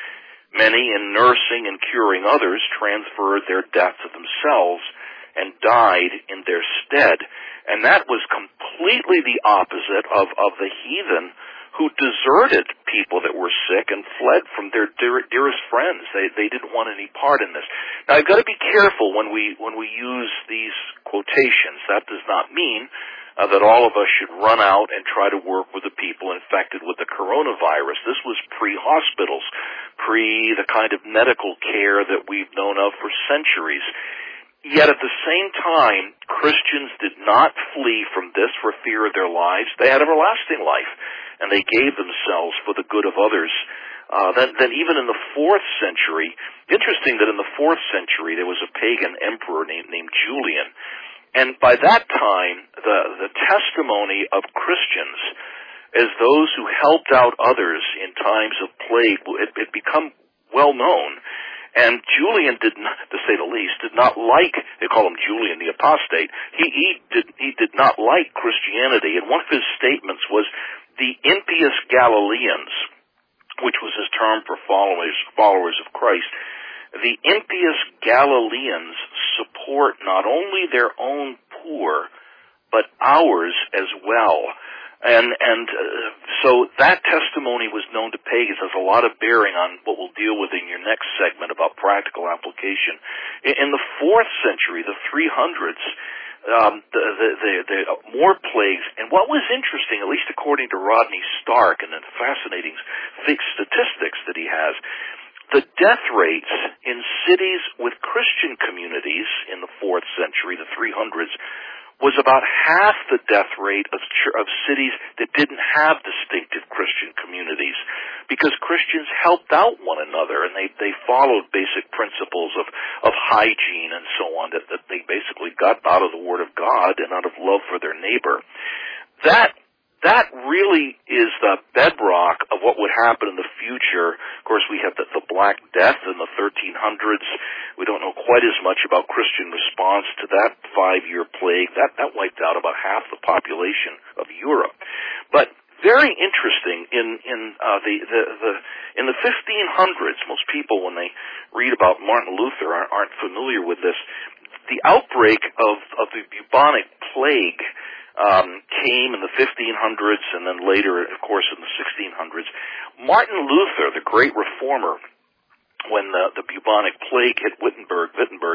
Many, in nursing and curing others, transferred their death to themselves and died in their stead. And that was completely the opposite of the heathen who deserted people that were sick and fled from their dearest friends. They didn't want any part in this. Now, I've got to be careful when we use these quotations. That does not mean that all of us should run out and try to work with the people infected with the coronavirus. This was pre-hospitals, pre the kind of medical care that we've known of for centuries. Yet at the same time, Christians did not flee from this for fear of their lives. They had everlasting life, and they gave themselves for the good of others. Then even in the 4th century, interesting that in the 4th century there was a pagan emperor named Julian. And by that time, the testimony of Christians as those who helped out others in times of plague had become well known. And Julian did not, to say the least, did not like, they call him Julian the Apostate, he did not like Christianity. And one of his statements was, the impious Galileans, which was his term for followers of Christ, the impious Galileans support not only their own poor, but ours as well. And so that testimony was known to pagans, has a lot of bearing on what we'll deal with in your next segment about practical application. In the 4th century, the 300s, the more plagues, and what was interesting, at least according to Rodney Stark and the fascinating statistics that he has, the death rates in cities with Christian communities in the 4th century, the 300s, was about half the death rate of cities that didn't have distinctive Christian communities, because Christians helped out one another, and they followed basic principles of hygiene and so on that they basically got out of the Word of God and out of love for their neighbor. That really is the bedrock of what would happen in the future. Of course, we have the Black Death in the 1300s. We don't know quite as much about Christian response to that 5-year plague. That wiped out about half the population of Europe. But very interesting in the 1500s. Most people, when they read about Martin Luther, aren't familiar with this. The outbreak of the bubonic plague came in the 1500s, and then later, of course, in the 1600s. Martin Luther, the great reformer, when the bubonic plague hit Wittenberg,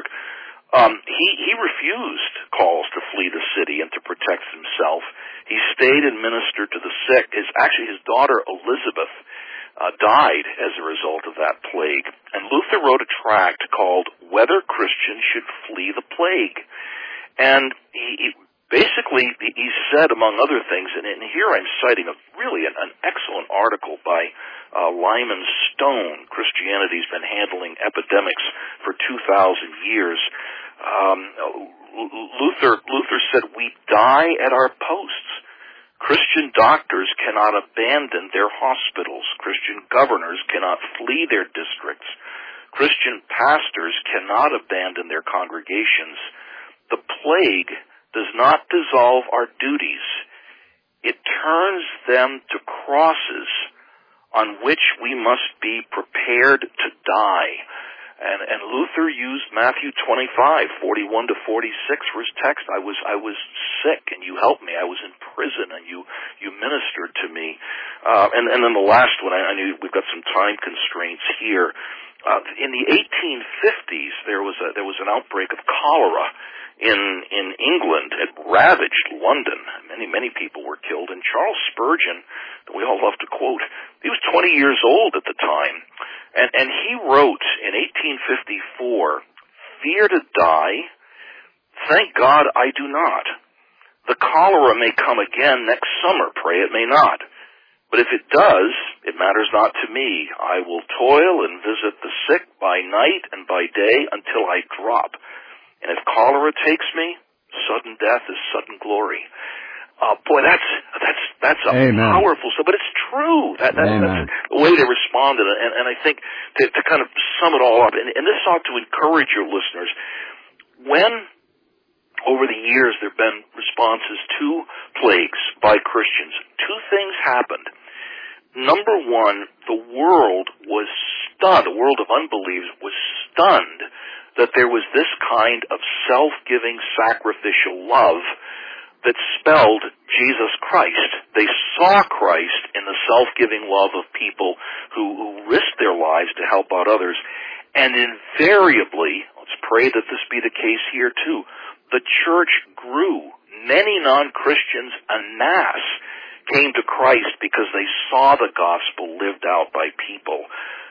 he refused calls to flee the city and to protect himself. He stayed and ministered to the sick. His daughter Elizabeth died as a result of that plague. And Luther wrote a tract called Whether Christians Should Flee the Plague. And he basically, he said, among other things, and here I'm citing an excellent article by Lyman Stone, Christianity's Been Handling Epidemics for 2,000 years. Luther said, we die at our posts. Christian doctors cannot abandon their hospitals. Christian governors cannot flee their districts. Christian pastors cannot abandon their congregations. The plague does not dissolve our duties. It turns them to crosses on which we must be prepared to die. And Luther used Matthew 25:41 to 46 for his text. I was sick and you helped me. I was in prison and you ministered to me. And then the last one, I knew we've got some time constraints here. In the 1850s, there was an outbreak of cholera in England. It ravaged London. Many people were killed. And Charles Spurgeon, that we all love to quote, he was 20 years old at the time, and he wrote in 1854, "Fear to die? Thank God I do not. The cholera may come again next summer. Pray it may not. But if it does, it matters not to me. I will toil and visit the sick by night and by day until I drop. And if cholera takes me, sudden death is sudden glory." Boy, that's a Amen. Powerful stuff, but it's true. That's the way they responded, and I think to kind of sum it all up, and this ought to encourage your listeners. When over the years there have been responses to plagues by Christians, two things happened. number one, the world was stunned, the world of unbelievers was stunned that there was this kind of self-giving sacrificial love that spelled Jesus Christ. They saw Christ in the self-giving love of people who risked their lives to help out others. And invariably, let's pray that this be the case here too, the church grew. Many non-Christians en masse came to Christ because they saw the gospel lived out by people.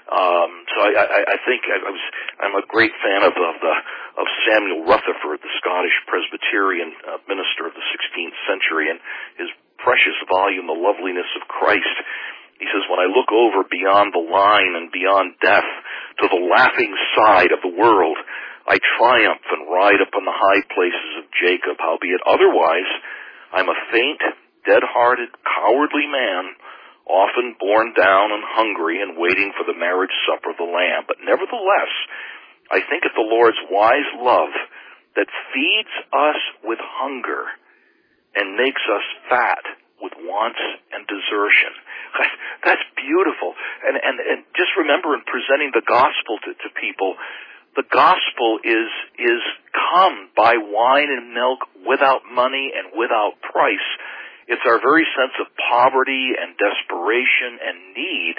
So I think I'm a great fan of Samuel Rutherford, the Scottish Presbyterian minister of the 16th century, and his precious volume, The Loveliness of Christ. He says, when I look over beyond the line and beyond death to the laughing side of the world, I triumph and ride upon the high places of Jacob. Howbeit otherwise, I'm a faint, dead-hearted, cowardly man, often borne down and hungry and waiting for the marriage supper of the Lamb. But nevertheless, I think of the Lord's wise love that feeds us with hunger and makes us fat with wants and desertion. That's beautiful. And just remember, in presenting the gospel to people, the gospel is come by wine and milk, without money and without price. It's our very sense of poverty and desperation and need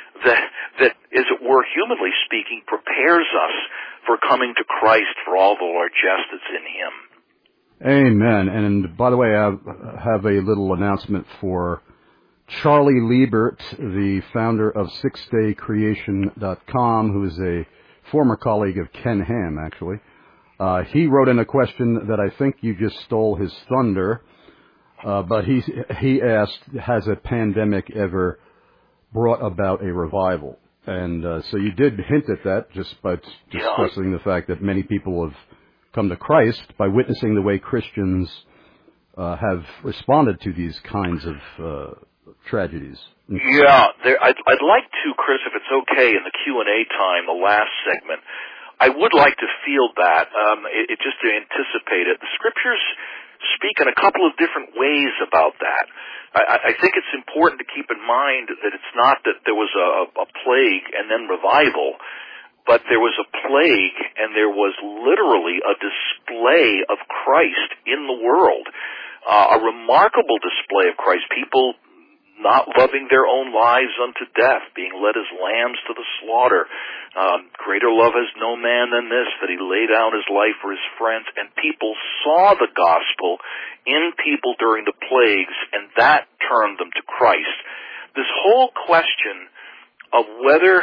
that, as it were, humanly speaking, prepares us for coming to Christ for all the largesse that's in Him. Amen. And by the way, I have a little announcement for Charlie Liebert, the founder of SixDayCreation.com, who is a former colleague of Ken Ham, actually. He wrote in a question that I think you just stole his thunder. But he asked, has a pandemic ever brought about a revival? And so you did hint at that just by discussing the fact that many people have come to Christ by witnessing the way Christians have responded to these kinds of tragedies. Yeah, I'd like to, Chris, if it's okay, in the Q&A time, the last segment, I would like to field that, just to anticipate it. The Scriptures speak in a couple of different ways about that. I think it's important to keep in mind that it's not that there was a plague and then revival, but there was a plague and there was literally a display of Christ in the world, a remarkable display of Christ. People not loving their own lives unto death, being led as lambs to the slaughter. Greater love has no man than this, that he lay down his life for his friends. And people saw the gospel in people during the plagues, and that turned them to Christ. This whole question of whether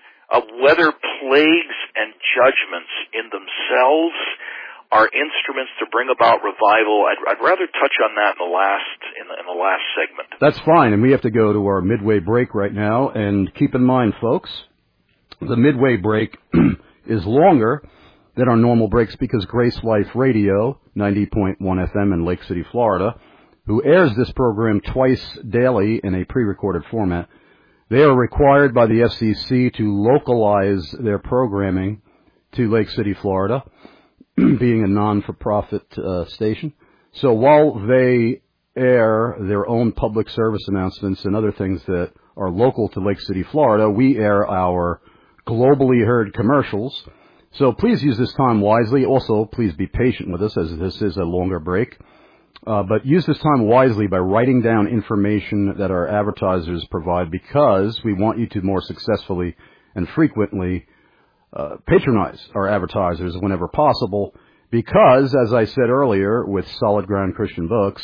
plagues and judgments in themselves are instruments to bring about revival, I'd rather touch on that in the last segment. That's fine, and we have to go to our midway break right now. And keep in mind, folks, the midway break is longer than our normal breaks because Grace Life Radio, 90.1 FM in Lake City, Florida, who airs this program twice daily in a pre-recorded format, they are required by the FCC to localize their programming to Lake City, Florida, being a non-for-profit station. So while they air their own public service announcements and other things that are local to Lake City, Florida, we air our globally heard commercials. So please use this time wisely. Also, please be patient with us as this is a longer break. But use this time wisely by writing down information that our advertisers provide, because we want you to more successfully and frequently patronize our advertisers whenever possible, because, as I said earlier, with Solid Ground Christian Books,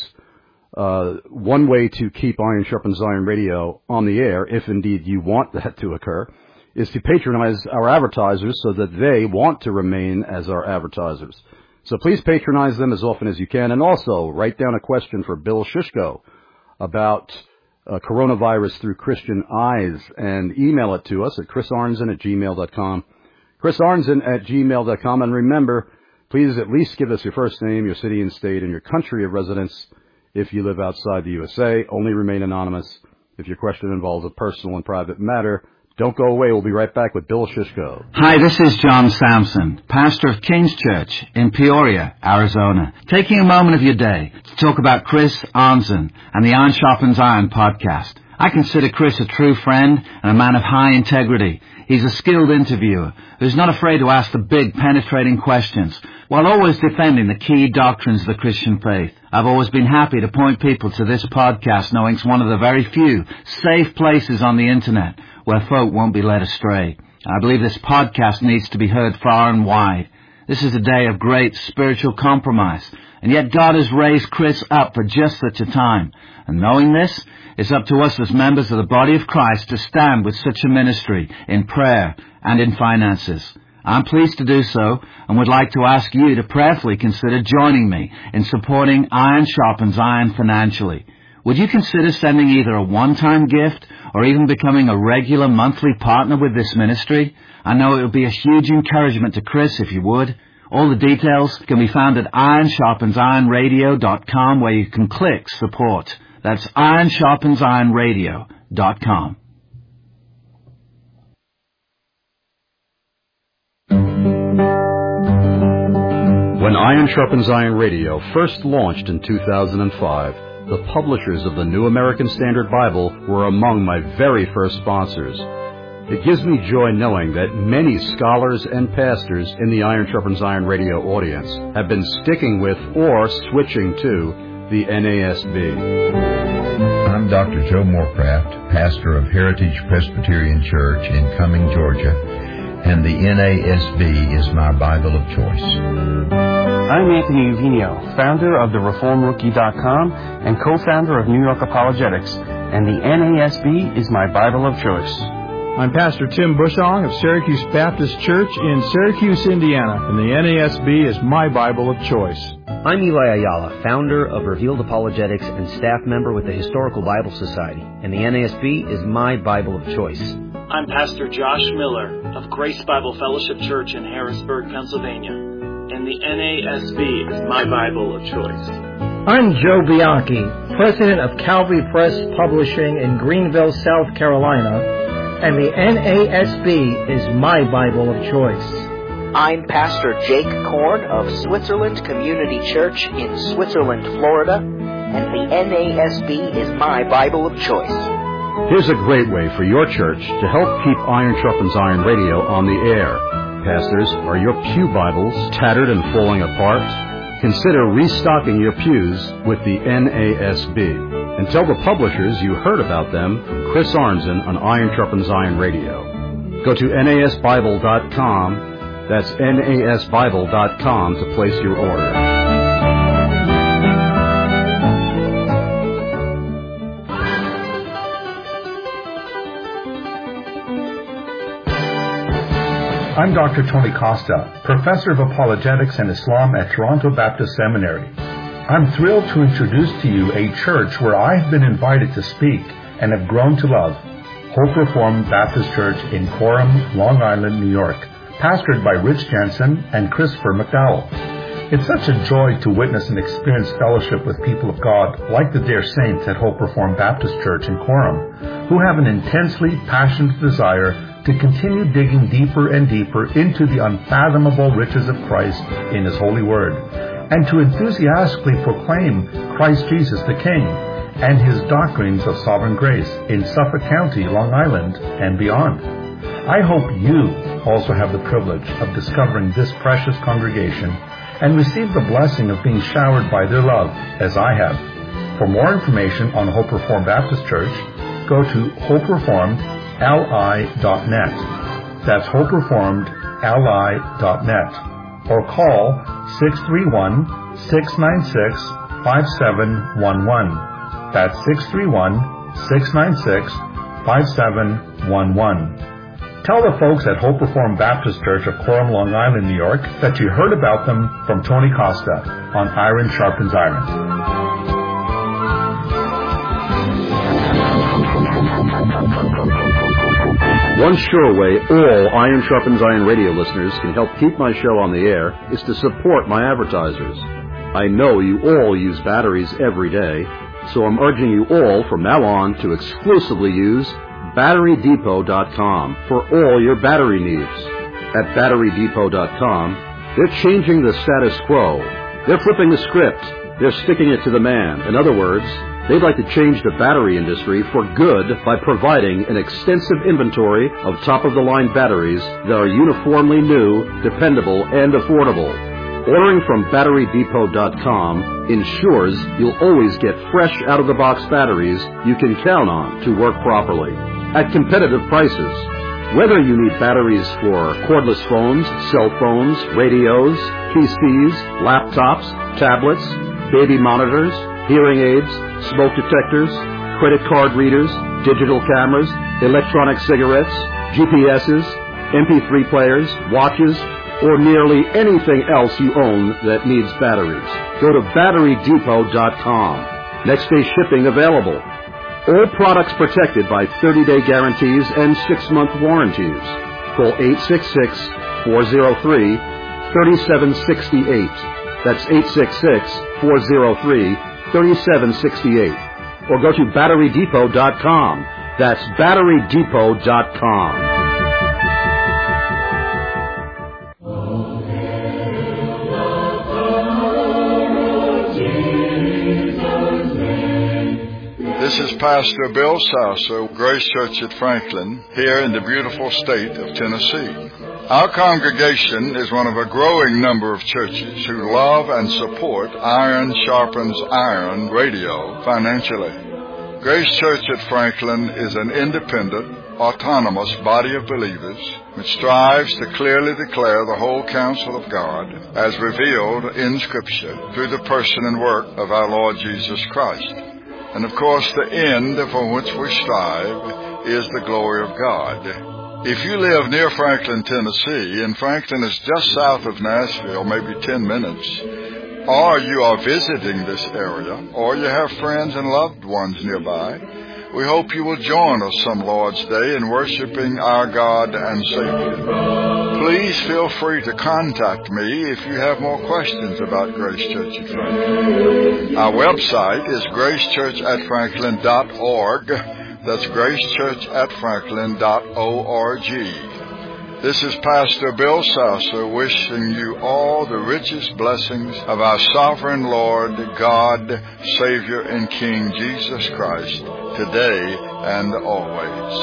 one way to keep Iron Sharpens Iron Radio on the air, if indeed you want that to occur, is to patronize our advertisers so that they want to remain as our advertisers. So please patronize them as often as you can, and also write down a question for Bill Shishko about coronavirus through Christian eyes, and email it to us at chrisarnzen@gmail.com. chrisarnzen@gmail.com. And remember, please at least give us your first name, your city and state, and your country of residence if you live outside the USA. Only remain anonymous. If your question involves a personal and private matter, don't go away. We'll be right back with Bill Shishko. Hi, this is John Sampson, pastor of King's Church in Peoria, Arizona, taking a moment of your day to talk about Chris Arnzen and the Iron Sharpens Iron podcast, I consider Chris a true friend and a man of high integrity. He's a skilled interviewer who's not afraid to ask the big, penetrating questions, while always defending the key doctrines of the Christian faith. I've always been happy to point people to this podcast, knowing it's one of the very few safe places on the internet where folk won't be led astray. I believe this podcast needs to be heard far and wide. This is a day of great spiritual compromise, and yet God has raised Chris up for just such a time. And knowing this, it's up to us as members of the body of Christ to stand with such a ministry in prayer and in finances. I'm pleased to do so and would like to ask you to prayerfully consider joining me in supporting Iron Sharpens Iron financially. Would you consider sending either a one-time gift or even becoming a regular monthly partner with this ministry? I know it would be a huge encouragement to Chris if you would. All the details can be found at ironsharpensironradio.com, where you can click support. That's ironsharpensironradio.com. When Iron Sharpens Iron Radio first launched in 2005, the publishers of the New American Standard Bible were among my very first sponsors. It gives me joy knowing that many scholars and pastors in the Iron Sharpens Iron Radio audience have been sticking with or switching to the NASB. I'm Dr. Joe Moorcraft, pastor of Heritage Presbyterian Church in Cumming, Georgia, and the NASB is my Bible of choice. I'm Anthony Uvino, founder of TheReformRookie.com and co-founder of New York Apologetics, and the NASB is my Bible of choice. I'm Pastor Tim Bushong of Syracuse Baptist Church in Syracuse, Indiana, and the NASB is my Bible of choice. I'm Eli Ayala, founder of Revealed Apologetics and staff member with the Historical Bible Society, and the NASB is my Bible of choice. I'm Pastor Josh Miller of Grace Bible Fellowship Church in Harrisburg, Pennsylvania, and the NASB is my Bible of choice. I'm Joe Bianchi, president of Calvary Press Publishing in Greenville, South Carolina, and the NASB is my Bible of choice. I'm Pastor Jake Korn of Switzerland Community Church in Switzerland, Florida, and the NASB is my Bible of choice. Here's a great way for your church to help keep Iron Sharpens Iron Radio on the air. Pastors, are your pew Bibles tattered and falling apart? Consider restocking your pews with the NASB. And tell the publishers you heard about them from Chris Arnzen on Iron Sharpens Iron Radio. Go to NASBible.com, that's NASBible.com, to place your order. I'm Dr. Tony Costa, professor of apologetics and Islam at Toronto Baptist Seminary. I'm thrilled to introduce to you a church where I've been invited to speak and have grown to love, Hope Reformed Baptist Church in Coram, Long Island, New York, pastored by Rich Jensen and Christopher McDowell. It's such a joy to witness and experience fellowship with people of God like the dear saints at Hope Reformed Baptist Church in Coram, who have an intensely passionate desire to continue digging deeper and deeper into the unfathomable riches of Christ in His holy word, and to enthusiastically proclaim Christ Jesus the King and His doctrines of sovereign grace in Suffolk County, Long Island, and beyond. I hope you also have the privilege of discovering this precious congregation and receive the blessing of being showered by their love, as I have. For more information on Hope Reformed Baptist Church, go to hopereformedli.net. That's hopereformedli.net. Or call 631-696-5711. That's 631-696-5711. Tell the folks at Hope Reformed Baptist Church of Coram, Long Island, New York, that you heard about them from Tony Costa on Iron Sharpens Iron. One sure way all Iron Sharpens Iron Radio listeners can help keep my show on the air is to support my advertisers. I know you all use batteries every day, so I'm urging you all from now on to exclusively use BatteryDepot.com for all your battery needs. At BatteryDepot.com, they're changing the status quo. They're flipping the script They're sticking it to the man. In other words, they'd like to change the battery industry for good by providing an extensive inventory of top-of-the-line batteries that are uniformly new, dependable, and affordable. Ordering from BatteryDepot.com ensures you'll always get fresh out-of-the-box batteries you can count on to work properly at competitive prices. Whether you need batteries for cordless phones, cell phones, radios, PCs, laptops, tablets, baby monitors, hearing aids, smoke detectors, credit card readers, digital cameras, electronic cigarettes, GPSs, MP3 players, watches, or nearly anything else you own that needs batteries, go to BatteryDepot.com. Next day shipping available. All products protected by 30-day guarantees and 6-month warranties. Call 866-403-3768. That's 866-403-3768. Or go to BatteryDepot.com. That's BatteryDepot.com. This is Pastor Bill Sasso, Grace Church at Franklin, here in the beautiful state of Tennessee. Our congregation is one of a growing number of churches who love and support Iron Sharpens Iron radio financially. Grace Church at Franklin is an independent, autonomous body of believers which strives to clearly declare the whole counsel of God as revealed in Scripture through the person and work of our Lord Jesus Christ. And of course, the end for which we strive is the glory of God. If you live near Franklin, Tennessee, and Franklin is just south of Nashville, maybe 10 minutes, or you are visiting this area, or you have friends and loved ones nearby, we hope you will join us some Lord's Day in worshiping our God and Savior. Please feel free to contact me if you have more questions about Grace Church at Franklin. Our website is gracechurchatfranklin.org. That's gracechurchatfranklin.org. This is Pastor Bill Sasso wishing you all the richest blessings of our sovereign Lord, God, Savior, and King Jesus Christ, today and always.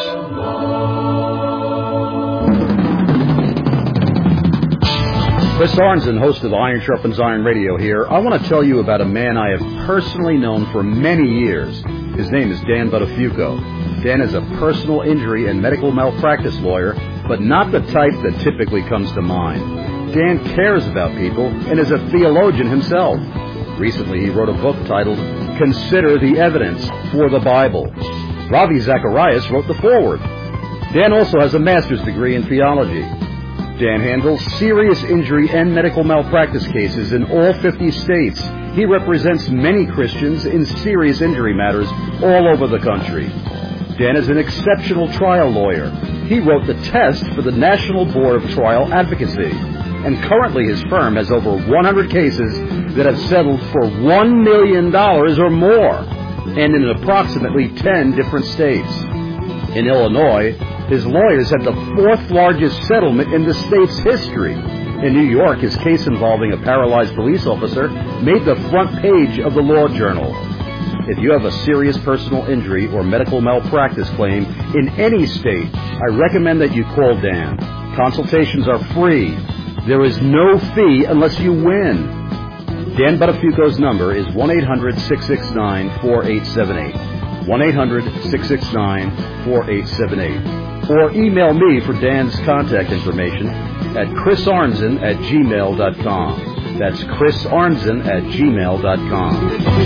Chris Arnzen, host of Iron Sharpens Iron Radio here. I want to tell you about a man I have personally known for many years. His name is Dan Buttafuoco. Dan is a personal injury and medical malpractice lawyer, but not the type that typically comes to mind. Dan cares about people and is a theologian himself. Recently, he wrote a book titled Consider the Evidence for the Bible. Ravi Zacharias wrote the foreword. Dan also has a master's degree in theology. Dan handles serious injury and medical malpractice cases in all 50 states. He represents many Christians in serious injury matters all over the country. Dan is an exceptional trial lawyer. He wrote the test for the National Board of Trial Advocacy. And currently his firm has over 100 cases that have settled for $1 million or more, and in approximately 10 different states. In Illinois, his lawyers had the fourth largest settlement in the state's history. In New York, his case involving a paralyzed police officer made the front page of the Law Journal. If you have a serious personal injury or medical malpractice claim in any state, I recommend that you call Dan. Consultations are free. There is no fee unless you win. Dan Buttafuoco's number is 1-800-669-4878. 1-800-669-4878. Or email me for Dan's contact information at chrisarnzen@gmail.com. That's chrisarnzen@gmail.com.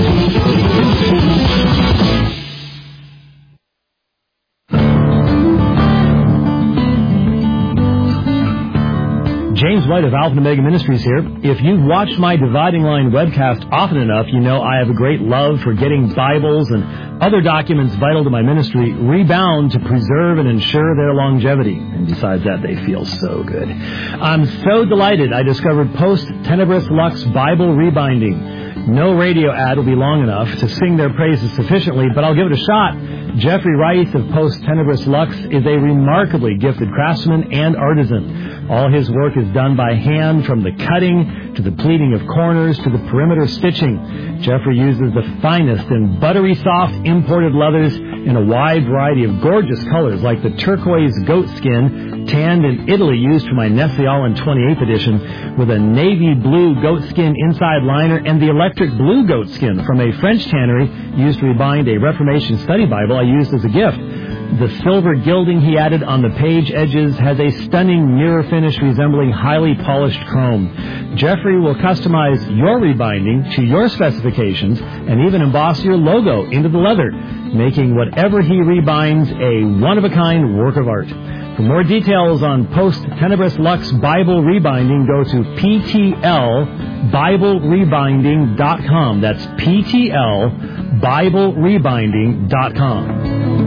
James White of Alpha and Omega Ministries here. If you've watched my Dividing Line webcast often enough, you know I have a great love for getting Bibles and other documents vital to my ministry rebound to preserve and ensure their longevity. And besides that, they feel so good. I'm so delighted I discovered Post Tenebris Lux Bible Rebinding. No radio ad will be long enough to sing their praises sufficiently, but I'll give it a shot. Jeffrey Rice of Post Tenebris Lux is a remarkably gifted craftsman and artisan. All his work is done by hand, from the cutting to the pleating of corners to the perimeter stitching. Jeffrey uses the finest and buttery soft imported leathers in a wide variety of gorgeous colors, like the turquoise goat skin tanned in Italy used for my Nestle-Aland 28th edition, with a navy blue goat skin inside liner, and the electric blue goat skin from a French tannery used to rebind a Reformation study Bible I used as a gift. The silver gilding he added on the page edges has a stunning mirror finish resembling highly polished chrome. Jeffrey will customize your rebinding to your specifications and even emboss your logo into the leather, making whatever he rebinds a one-of-a-kind work of art. For more details on Post Tenebris Lux Bible Rebinding, go to PTLBibleRebinding.com. That's PTLBibleRebinding.com.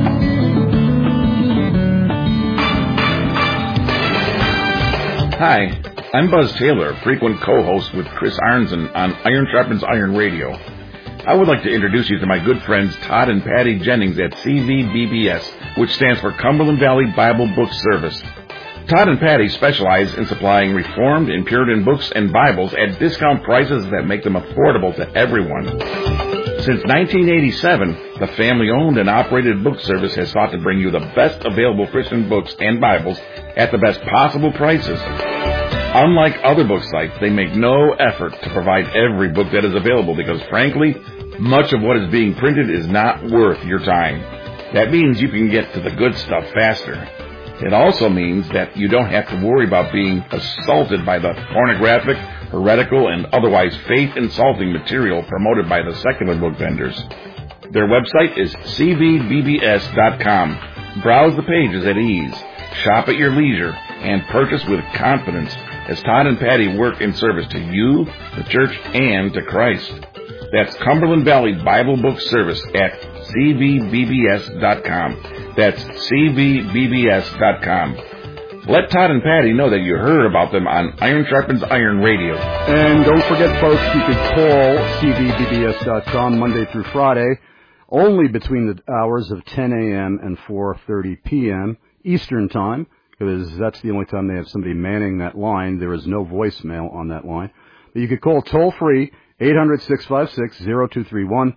Hi, I'm Buzz Taylor, frequent co-host with Chris Arnzen on Iron Sharpens Iron Radio. I would like to introduce you to my good friends Todd and Patty Jennings at CVBBS, which stands for Cumberland Valley Bible Book Service. Todd and Patty specialize in supplying Reformed and Puritan books and Bibles at discount prices that make them affordable to everyone. Since 1987, the family-owned and operated book service has sought to bring you the best available Christian books and Bibles at the best possible prices. Unlike other book sites, they make no effort to provide every book that is available because, frankly, much of what is being printed is not worth your time. That means you can get to the good stuff faster. It also means that you don't have to worry about being assaulted by the pornographic, heretical, and otherwise faith-insulting material promoted by the secular book vendors. Their website is cvbbs.com. Browse the pages at ease, shop at your leisure, and purchase with confidence as Todd and Patty work in service to you, the church, and to Christ. That's Cumberland Valley Bible Book Service at cvbbs.com. That's cvbbs.com. Let Todd and Patty know that you heard about them on Iron Sharpens Iron Radio. And don't forget, folks, you can call cvbbs.com Monday through Friday, only between the hours of 10 a.m. and 4:30 p.m. Eastern Time, because that's the only time they have somebody manning that line. There is no voicemail on that line. But you can call toll-free, 800-656-0231,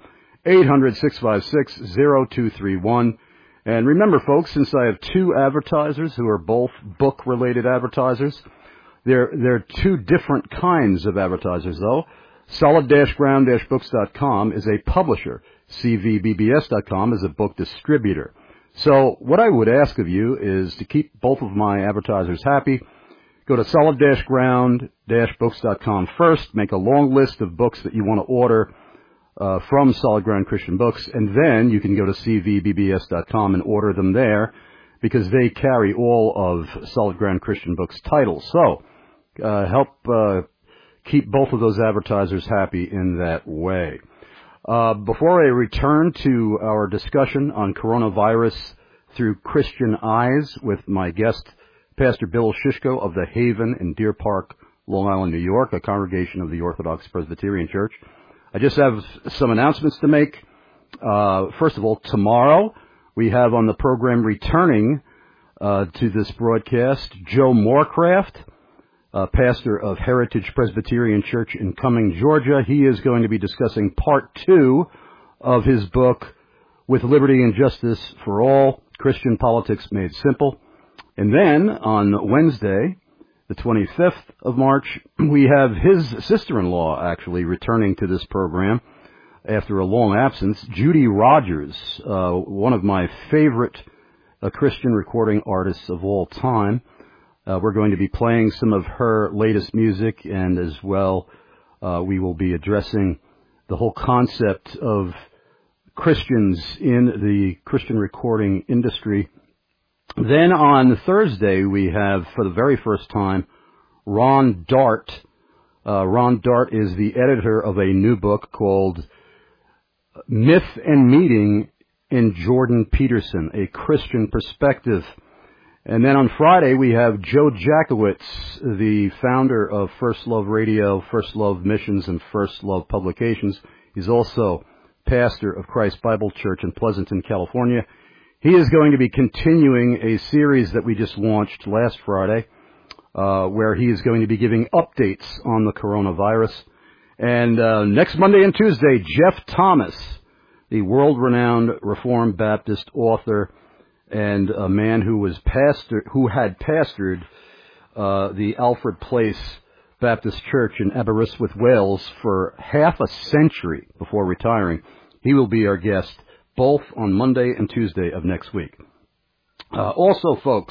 800-656-0231. And remember, folks, since I have two advertisers who are both book-related advertisers, they're two different kinds of advertisers, though. Solid-ground-books.com is a publisher. CVBBS.com is a book distributor. So what I would ask of you is to keep both of my advertisers happy. Go to solid-ground-books.com first. Make a long list of books that you want to order from Solid Ground Christian Books, and then you can go to cvbbs.com and order them there, because they carry all of Solid Ground Christian Books titles. So help keep both of those advertisers happy in that way. Before I return to our discussion on coronavirus through Christian eyes with my guest, Pastor Bill Shishko of the Haven in Deer Park, Long Island, New York, a congregation of the Orthodox Presbyterian Church, I just have some announcements to make. First of all, tomorrow we have on the program returning to this broadcast Joe Morecraft, pastor of Heritage Presbyterian Church in Cumming, Georgia. He is going to be discussing part 2 of his book, With Liberty and Justice for All, Christian Politics Made Simple. And then on Wednesday, the 25th of March, we have his sister-in-law actually returning to this program after a long absence, Judy Rogers, one of my favorite Christian recording artists of all time. We're going to be playing some of her latest music, and as well we will be addressing the whole concept of Christians in the Christian recording industry. Then on Thursday, we have, for the very first time, Ron Dart. Ron Dart is the editor of a new book called Myth and Meaning in Jordan Peterson, A Christian Perspective. And then on Friday, we have Joe Jackowitz, the founder of First Love Radio, First Love Missions, and First Love Publications. He's also pastor of Christ Bible Church in Pleasanton, California. He is going to be continuing a series that we just launched last Friday, where he is going to be giving updates on the coronavirus. And next Monday and Tuesday, Jeff Thomas, the world-renowned Reformed Baptist author and a man who had pastored the Alfred Place Baptist Church in Aberystwyth, Wales for half a century before retiring. He will be our guest both on Monday and Tuesday of next week. Also, folks,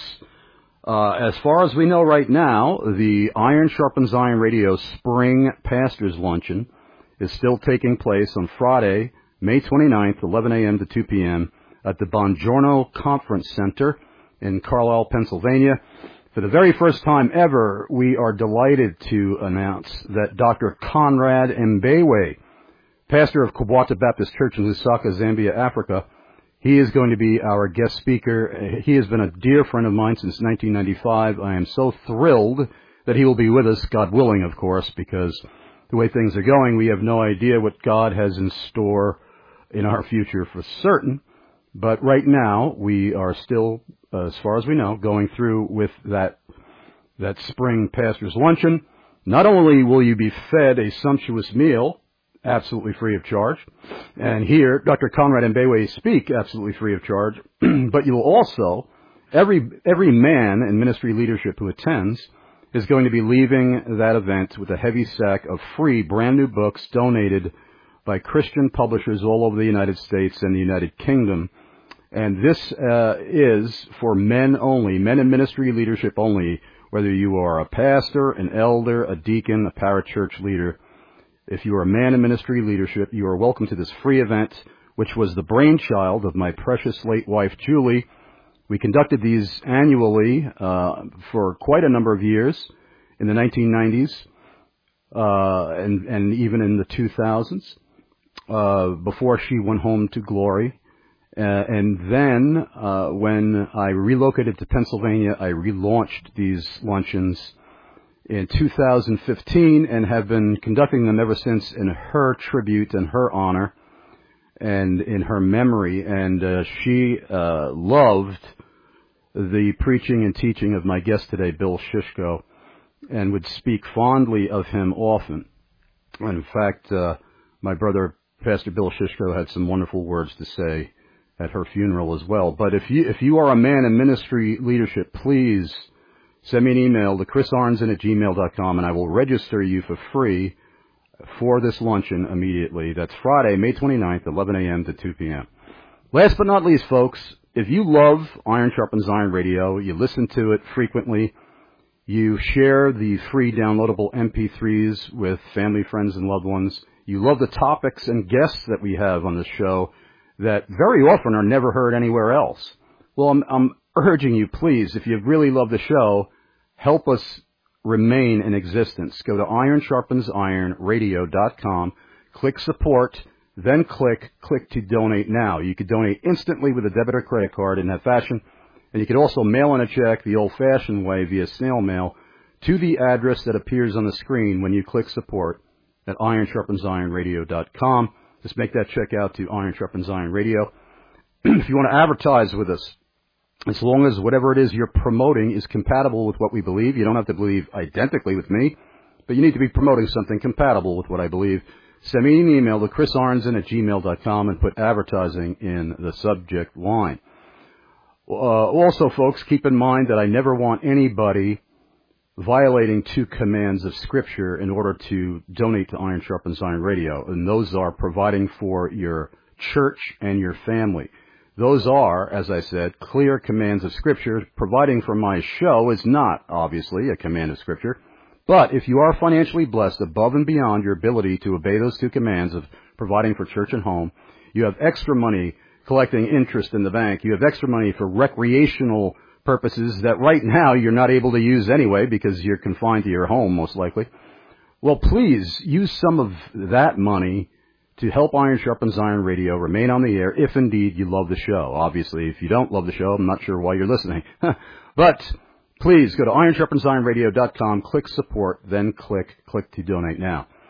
as far as we know right now, the Iron Sharpens Iron Radio Spring Pastors Luncheon is still taking place on Friday, May 29th, 11 a.m. to 2 p.m. at the Bongiorno Conference Center in Carlisle, Pennsylvania. For the very first time ever, we are delighted to announce that Dr. Conrad Mbewe, pastor of Kabwata Baptist Church in Lusaka, Zambia, Africa, he is going to be our guest speaker. He has been a dear friend of mine since 1995. I am so thrilled that he will be with us, God willing, of course, because the way things are going, we have no idea what God has in store in our future for certain. But right now, we are still, as far as we know, going through with that spring pastor's luncheon. Not only will you be fed a sumptuous meal, absolutely free of charge, and hear Dr. Conrad Mbewe speak absolutely free of charge, but you will also, every man in ministry leadership who attends is going to be leaving that event with a heavy sack of free brand new books donated by Christian publishers all over the United States and the United Kingdom. And this is for men only, men in ministry leadership only, whether you are a pastor, an elder, a deacon, a parachurch leader. If you are a man in ministry leadership, you are welcome to this free event, which was the brainchild of my precious late wife, Julie. We conducted these annually for quite a number of years in the 1990s and even in the 2000s before she went home to glory. And then when I relocated to Pennsylvania, I relaunched these luncheons in 2015 and have been conducting them ever since in her tribute and her honor and in her memory. And she loved the preaching and teaching of my guest today, Bill Shishko, and would speak fondly of him often. And in fact, my brother, Pastor Bill Shishko, had some wonderful words to say at her funeral as well. But if you are a man in ministry leadership, please send me an email to chrisarnson@gmail.com, and I will register you for free for this luncheon immediately. That's Friday, May 29th, 11 a.m. to 2 p.m. Last but not least, folks, if you love Iron Sharpens Iron Radio, you listen to it frequently, you share the free downloadable MP3s with family, friends, and loved ones, you love the topics and guests that we have on the show that very often are never heard anywhere else. Well, I'm urging you, please, if you really love the show, help us remain in existence. Go to ironsharpensironradio.com, click support, then click to donate now. You could donate instantly with a debit or credit card in that fashion, and you could also mail in a check the old-fashioned way via snail mail to the address that appears on the screen when you click support at ironsharpensironradio.com. Just make that check out to Iron Sharpens Iron Radio. If you want to advertise with us, as long as whatever it is you're promoting is compatible with what we believe, you don't have to believe identically with me, but you need to be promoting something compatible with what I believe. Send me an email to chrisarnson@gmail.com and put advertising in the subject line. Also, folks, keep in mind that I never want anybody violating two commands of Scripture in order to donate to Iron Sharpens Iron Radio, and those are providing for your church and your family. Those are, as I said, clear commands of Scripture. Providing for my show is not, obviously, a command of Scripture. But if you are financially blessed above and beyond your ability to obey those two commands of providing for church and home, you have extra money collecting interest in the bank, you have extra money for recreational purposes that right now you're not able to use anyway because you're confined to your home, most likely. Well, please use some of that money to help Iron Sharpens Iron Radio remain on the air if indeed you love the show. Obviously, if you don't love the show, I'm not sure why you're listening. But please go to ironsharpensironradio.com, click support, then click to donate now.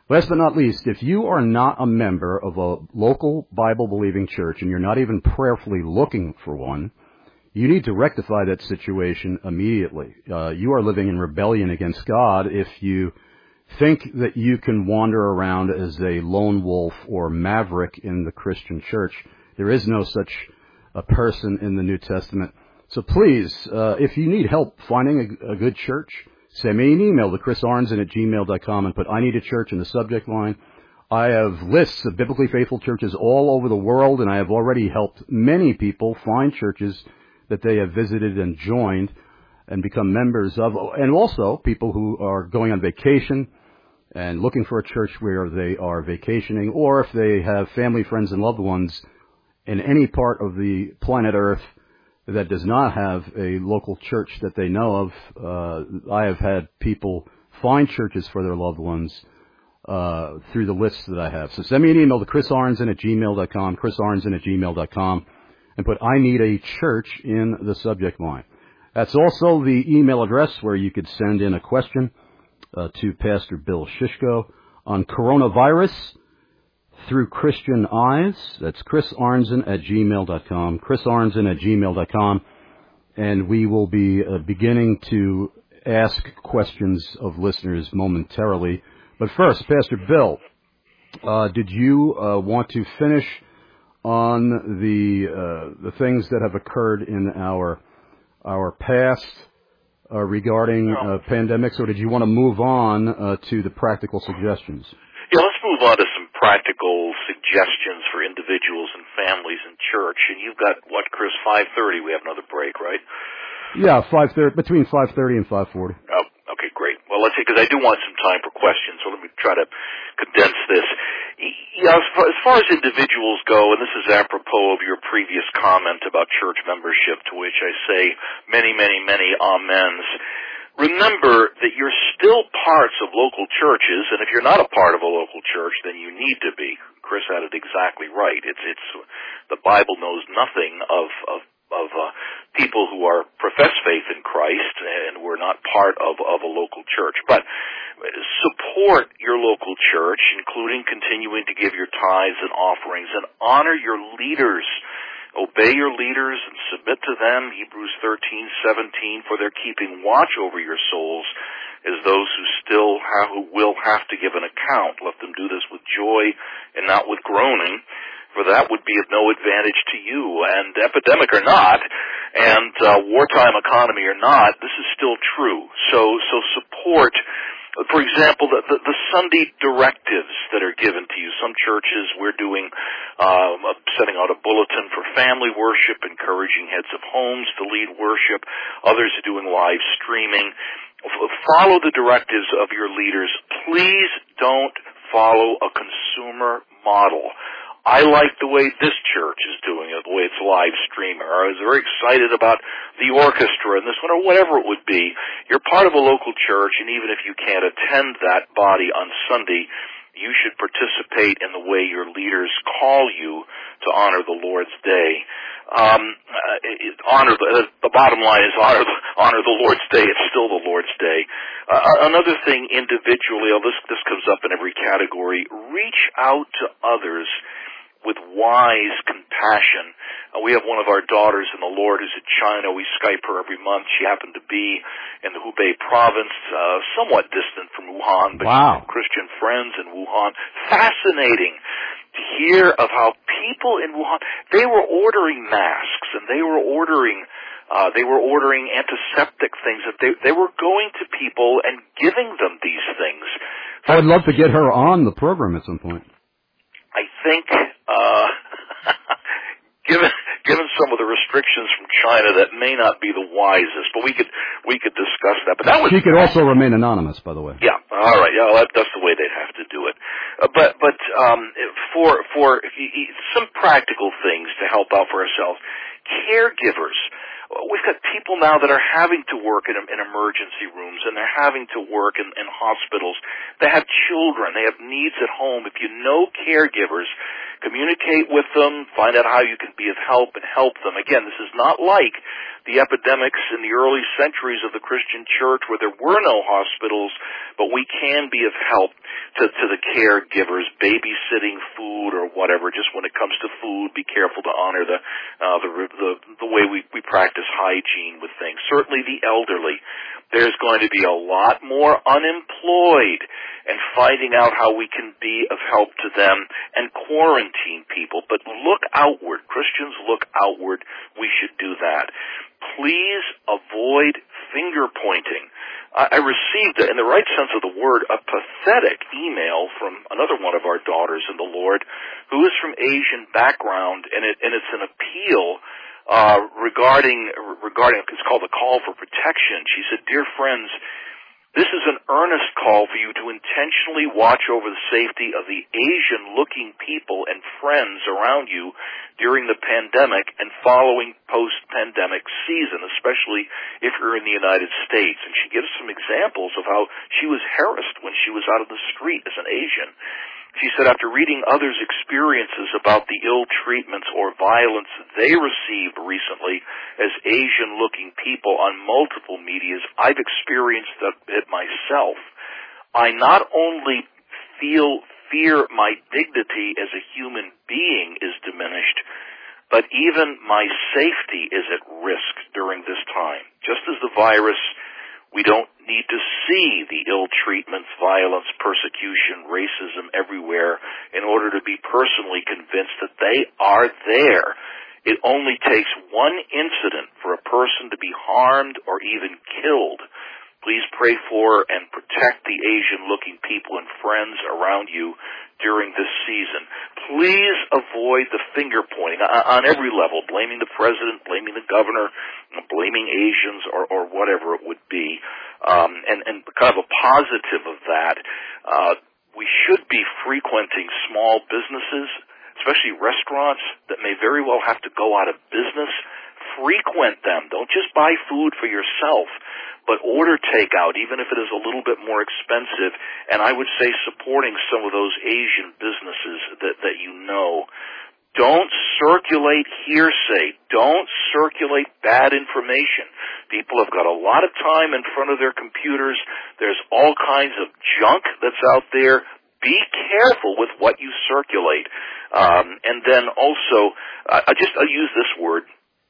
Last but not least, if you are not a member of a local Bible-believing church and you're not even prayerfully looking for one, you need to rectify that situation immediately. You are living in rebellion against God if you think that you can wander around as a lone wolf or maverick in the Christian church. There is no such a person in the New Testament. So please, if you need help finding a good church, send me an email to chrisarnson@gmail.com and put I need a church in the subject line. I have lists of biblically faithful churches all over the world, and I have already helped many people find churches that they have visited and joined and become members of, and also people who are going on vacation and looking for a church where they are vacationing, or if they have family, friends, and loved ones in any part of the planet Earth that does not have a local church that they know of. I have had people find churches for their loved ones through the lists that I have. So send me an email to chrisarnson@gmail.com, chrisarnson@gmail.com, and put I need a church in the subject line. That's also the email address where you could send in a question to Pastor Bill Shishko on coronavirus through Christian eyes. That's chrisarnson@gmail.com, chrisarnson@gmail.com, and we will be beginning to ask questions of listeners momentarily. But first, Pastor Bill, did you want to finish on the things that have occurred in our past regarding pandemics, or did you want to move on to the practical suggestions? Yeah, let's move on to some practical suggestions for individuals and families in church. And you've got, what, Chris, 5:30, we have another break, right? Yeah, 5:30, between 5:30 and 5:40. Oh, okay, great. Well, let's see, because I do want some time for questions, so let me try to condense this. Yeah, as far as individuals go, and this is apropos of your previous comment about church membership, to which I say many, many, many amens. Remember that you're still parts of local churches, and if you're not a part of a local church, then you need to be. Chris had it exactly right. It's the Bible knows nothing of people who are profess faith in Christ and we're not part of a local church. But support your local church, including continuing to give your tithes and offerings, and honor your leaders. Obey your leaders and submit to them, Hebrews 13:17, for they're keeping watch over your souls as those who will have to give an account. Let them do this with joy and not with groaning, for that would be of no advantage to you. And epidemic or not, and wartime economy or not, this is still true. So support. For example, the Sunday directives that are given to you. Some churches, we're doing, setting out a bulletin for family worship, encouraging heads of homes to lead worship. Others are doing live streaming. Follow the directives of your leaders. Please don't follow a consumer model. I like the way this church is doing it, the way it's live streaming. Or I was very excited about the orchestra and this one, or whatever it would be. You're part of a local church, and even if you can't attend that body on Sunday, you should participate in the way your leaders call you to honor the Lord's Day. The bottom line is honor the Lord's Day. It's still the Lord's Day. Another thing individually, this comes up in every category, reach out to others with wise compassion. We have one of our daughters in the Lord who's in China. We Skype her every month. She happened to be in the Hubei province, somewhat distant from Wuhan, but she had Christian friends in Wuhan. Fascinating to hear of how people in Wuhan, they were ordering masks and they were ordering antiseptic things, that they were going to people and giving them these things. I would love to get her on the program at some point. I think, given some of the restrictions from China, that may not be the wisest, but we could discuss that. But that was, she could also remain anonymous, by the way. Yeah, all right. Yeah, that's the way they'd have to do it. But for some practical things to help out for ourselves, caregivers. We've got people now that are having to work in emergency rooms, and they're having to work in hospitals. They have children. They have needs at home. If you know caregivers, communicate with them, find out how you can be of help and help them. Again, this is not like the epidemics in the early centuries of the Christian church where there were no hospitals, but we can be of help to the caregivers, babysitting, food, or whatever. Just when it comes to food, be careful to honor the way we practice hygiene with things. Certainly the elderly. There's going to be a lot more unemployed, and finding out how we can be of help to them and quarantine people. But look outward. Christians look outward. We should do that. Please avoid finger pointing. I received, in the right sense of the word, a pathetic email from another one of our daughters in the Lord who is from Asian background, and it's an appeal regarding it's called the Call for Protection. She said, "Dear friends, this is an earnest call for you to intentionally watch over the safety of the Asian-looking people and friends around you during the pandemic and following post-pandemic season, especially if you're in the United States." And she gives some examples of how she was harassed when she was out of the street as an Asian. She said, after reading others' experiences about the ill treatments or violence they received recently as Asian-looking people on multiple medias, I've experienced it myself. I not only fear my dignity as a human being is diminished, but even my safety is at risk during this time. Just as the virus, we don't need to see the ill treatments, violence, persecution, racism everywhere in order to be personally convinced that they are there. It only takes one incident for a person to be harmed or even killed. Please pray for and protect the Asian-looking people and friends around you during this season. Please avoid the finger pointing on every level, blaming the president, blaming the governor, blaming Asians or whatever it would be. And kind of a positive of that, we should be frequenting small businesses, especially restaurants that may very well have to go out of business. Frequent them. Don't just buy food for yourself, but order takeout, even if it is a little bit more expensive. And I would say supporting some of those Asian businesses that you know. Don't circulate hearsay. Don't circulate bad information. People have got a lot of time in front of their computers. There's all kinds of junk that's out there. Be careful with what you circulate. And then also, I'll use this word,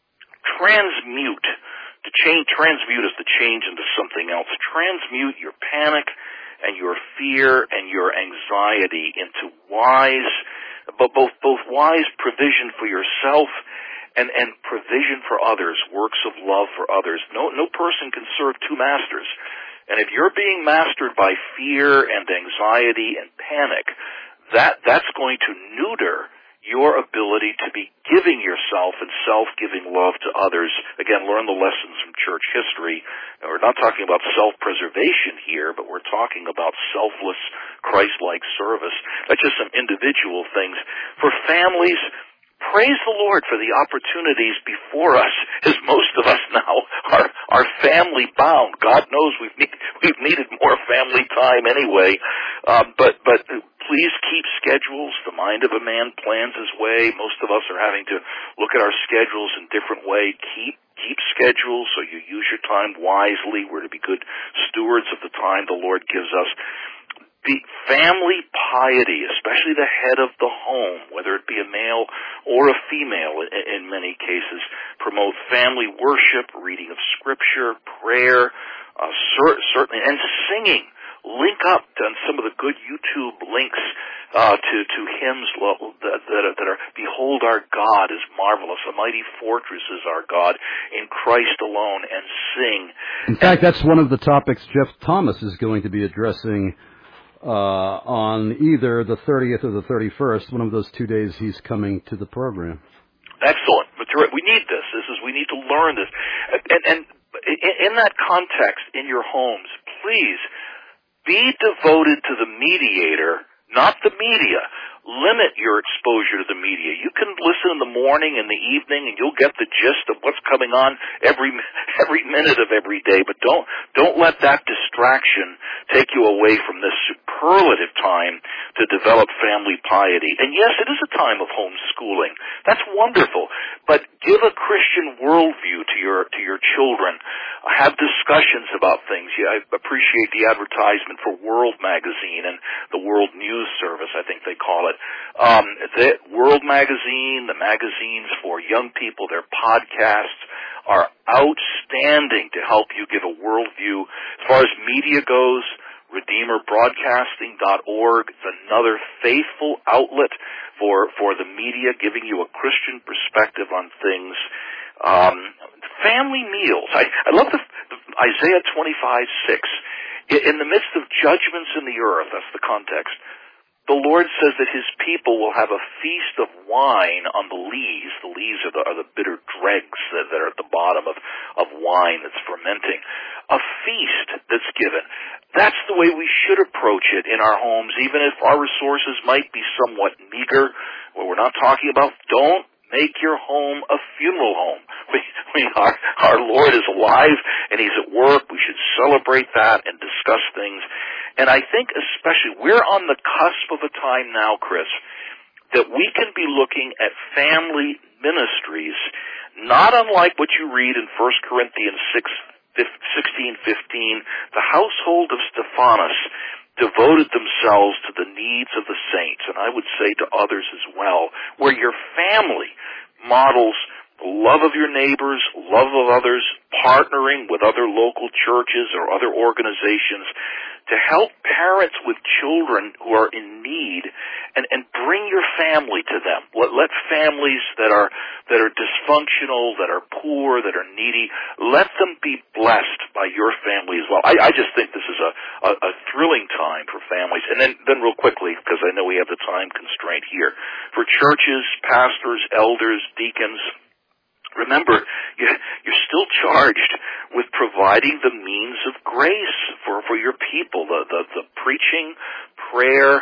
transmute. Transmute is to change into something else. Transmute your panic and your fear and your anxiety into wise, but both wise provision for yourself and provision for others, works of love for others. No person can serve two masters. And if you're being mastered by fear and anxiety and panic, that's going to neuter your ability to be giving yourself and self-giving love to others. Again, learn the lessons from church history. And we're not talking about self-preservation here, but we're talking about selfless, Christ-like service. That's just some individual things. For families, praise the Lord for the opportunities before us, as most of us now are family bound. God knows we've needed more family time anyway. But please keep schedules. The mind of a man plans his way. Most of us are having to look at our schedules in different way. Keep schedules so you use your time wisely. We're to be good stewards of the time the Lord gives us. The family piety, especially the head of the home, whether it be a male or a female in many cases, promote family worship, reading of Scripture, prayer, certainly, and singing. Link up on some of the good YouTube links to hymns that are, "Behold our God is marvelous, a mighty fortress is our God, in Christ alone," and sing. In fact, that's one of the topics Jeff Thomas is going to be addressing on either the 30th or the 31st, one of those 2 days he's coming to the program. Excellent. We need this. We need to learn this. And in that context, in your homes, please be devoted to the mediator, not the media. limit your exposure to the media. You can listen in the morning and the evening, and you'll get the gist of what's coming on every minute of every day. But don't let that distraction take you away from this superlative time to develop family piety. And yes, it is a time of homeschooling. That's wonderful. But give a Christian worldview to your children. Have discussions about things. Yeah, I appreciate the advertisement for World Magazine and the World News Service, I think they call it. The World Magazine, the magazines for young people, their podcasts are outstanding to help you give a worldview. As far as media goes, RedeemerBroadcasting.org is another faithful outlet for the media, giving you a Christian perspective on things. Family meals. I love the Isaiah 25:6. In the midst of judgments in the earth, that's the context, the Lord says that His people will have a feast of wine on the lees. The lees are the bitter dregs that are at the bottom of wine that's fermenting. A feast that's given. That's the way we should approach it in our homes, even if our resources might be somewhat meager. What we're not talking about, don't make your home a funeral home. Our Lord is alive and He's at work. We should celebrate that and discuss things. And I think especially we're on the cusp of a time now, Chris, that we can be looking at family ministries, not unlike what you read in 1 Corinthians 16:15. The household of Stephanas devoted themselves to the needs of the saints, and I would say to others as well, where your family models love of your neighbors, love of others, partnering with other local churches or other organizations to help parents with children who are in need and bring your family to them. Let families that are dysfunctional, that are poor, that are needy, let them be blessed by your family as well. I just think this is a thrilling time for families. And then real quickly, because I know we have the time constraint here, for churches, pastors, elders, deacons, remember, you're still charged with providing the means of grace for your people, the preaching, prayer,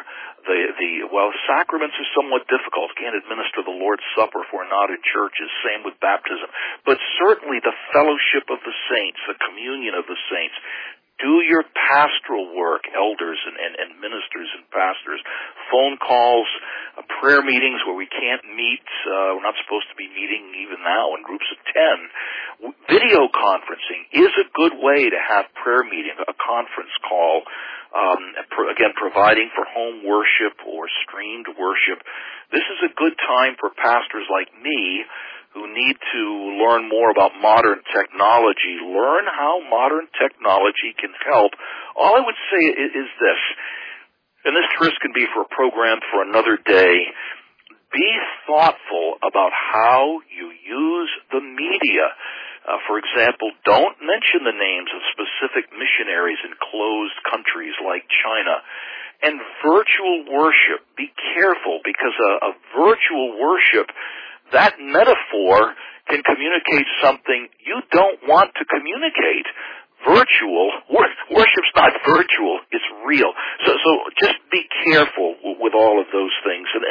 sacraments are somewhat difficult. Can't administer the Lord's Supper if we're not in churches. Same with baptism. But certainly the fellowship of the saints, the communion of the saints. Do your pastoral work, elders and ministers and pastors. Phone calls, prayer meetings where we can't meet. We're not supposed to be meeting even now in groups of 10. Video conferencing is a good way to have prayer meeting, a conference call. Again, providing for home worship or streamed worship. This is a good time for pastors like me who need to learn more about modern technology, learn how modern technology can help. All I would say is this, and this, Chris, can be for a program for another day. Be thoughtful about how you use the media. For example, don't mention the names of specific missionaries in closed countries like China. And virtual worship, be careful, because a virtual worship, that metaphor can communicate something you don't want to communicate. Virtual, worship's not virtual, it's real. So just be careful with all of those things. And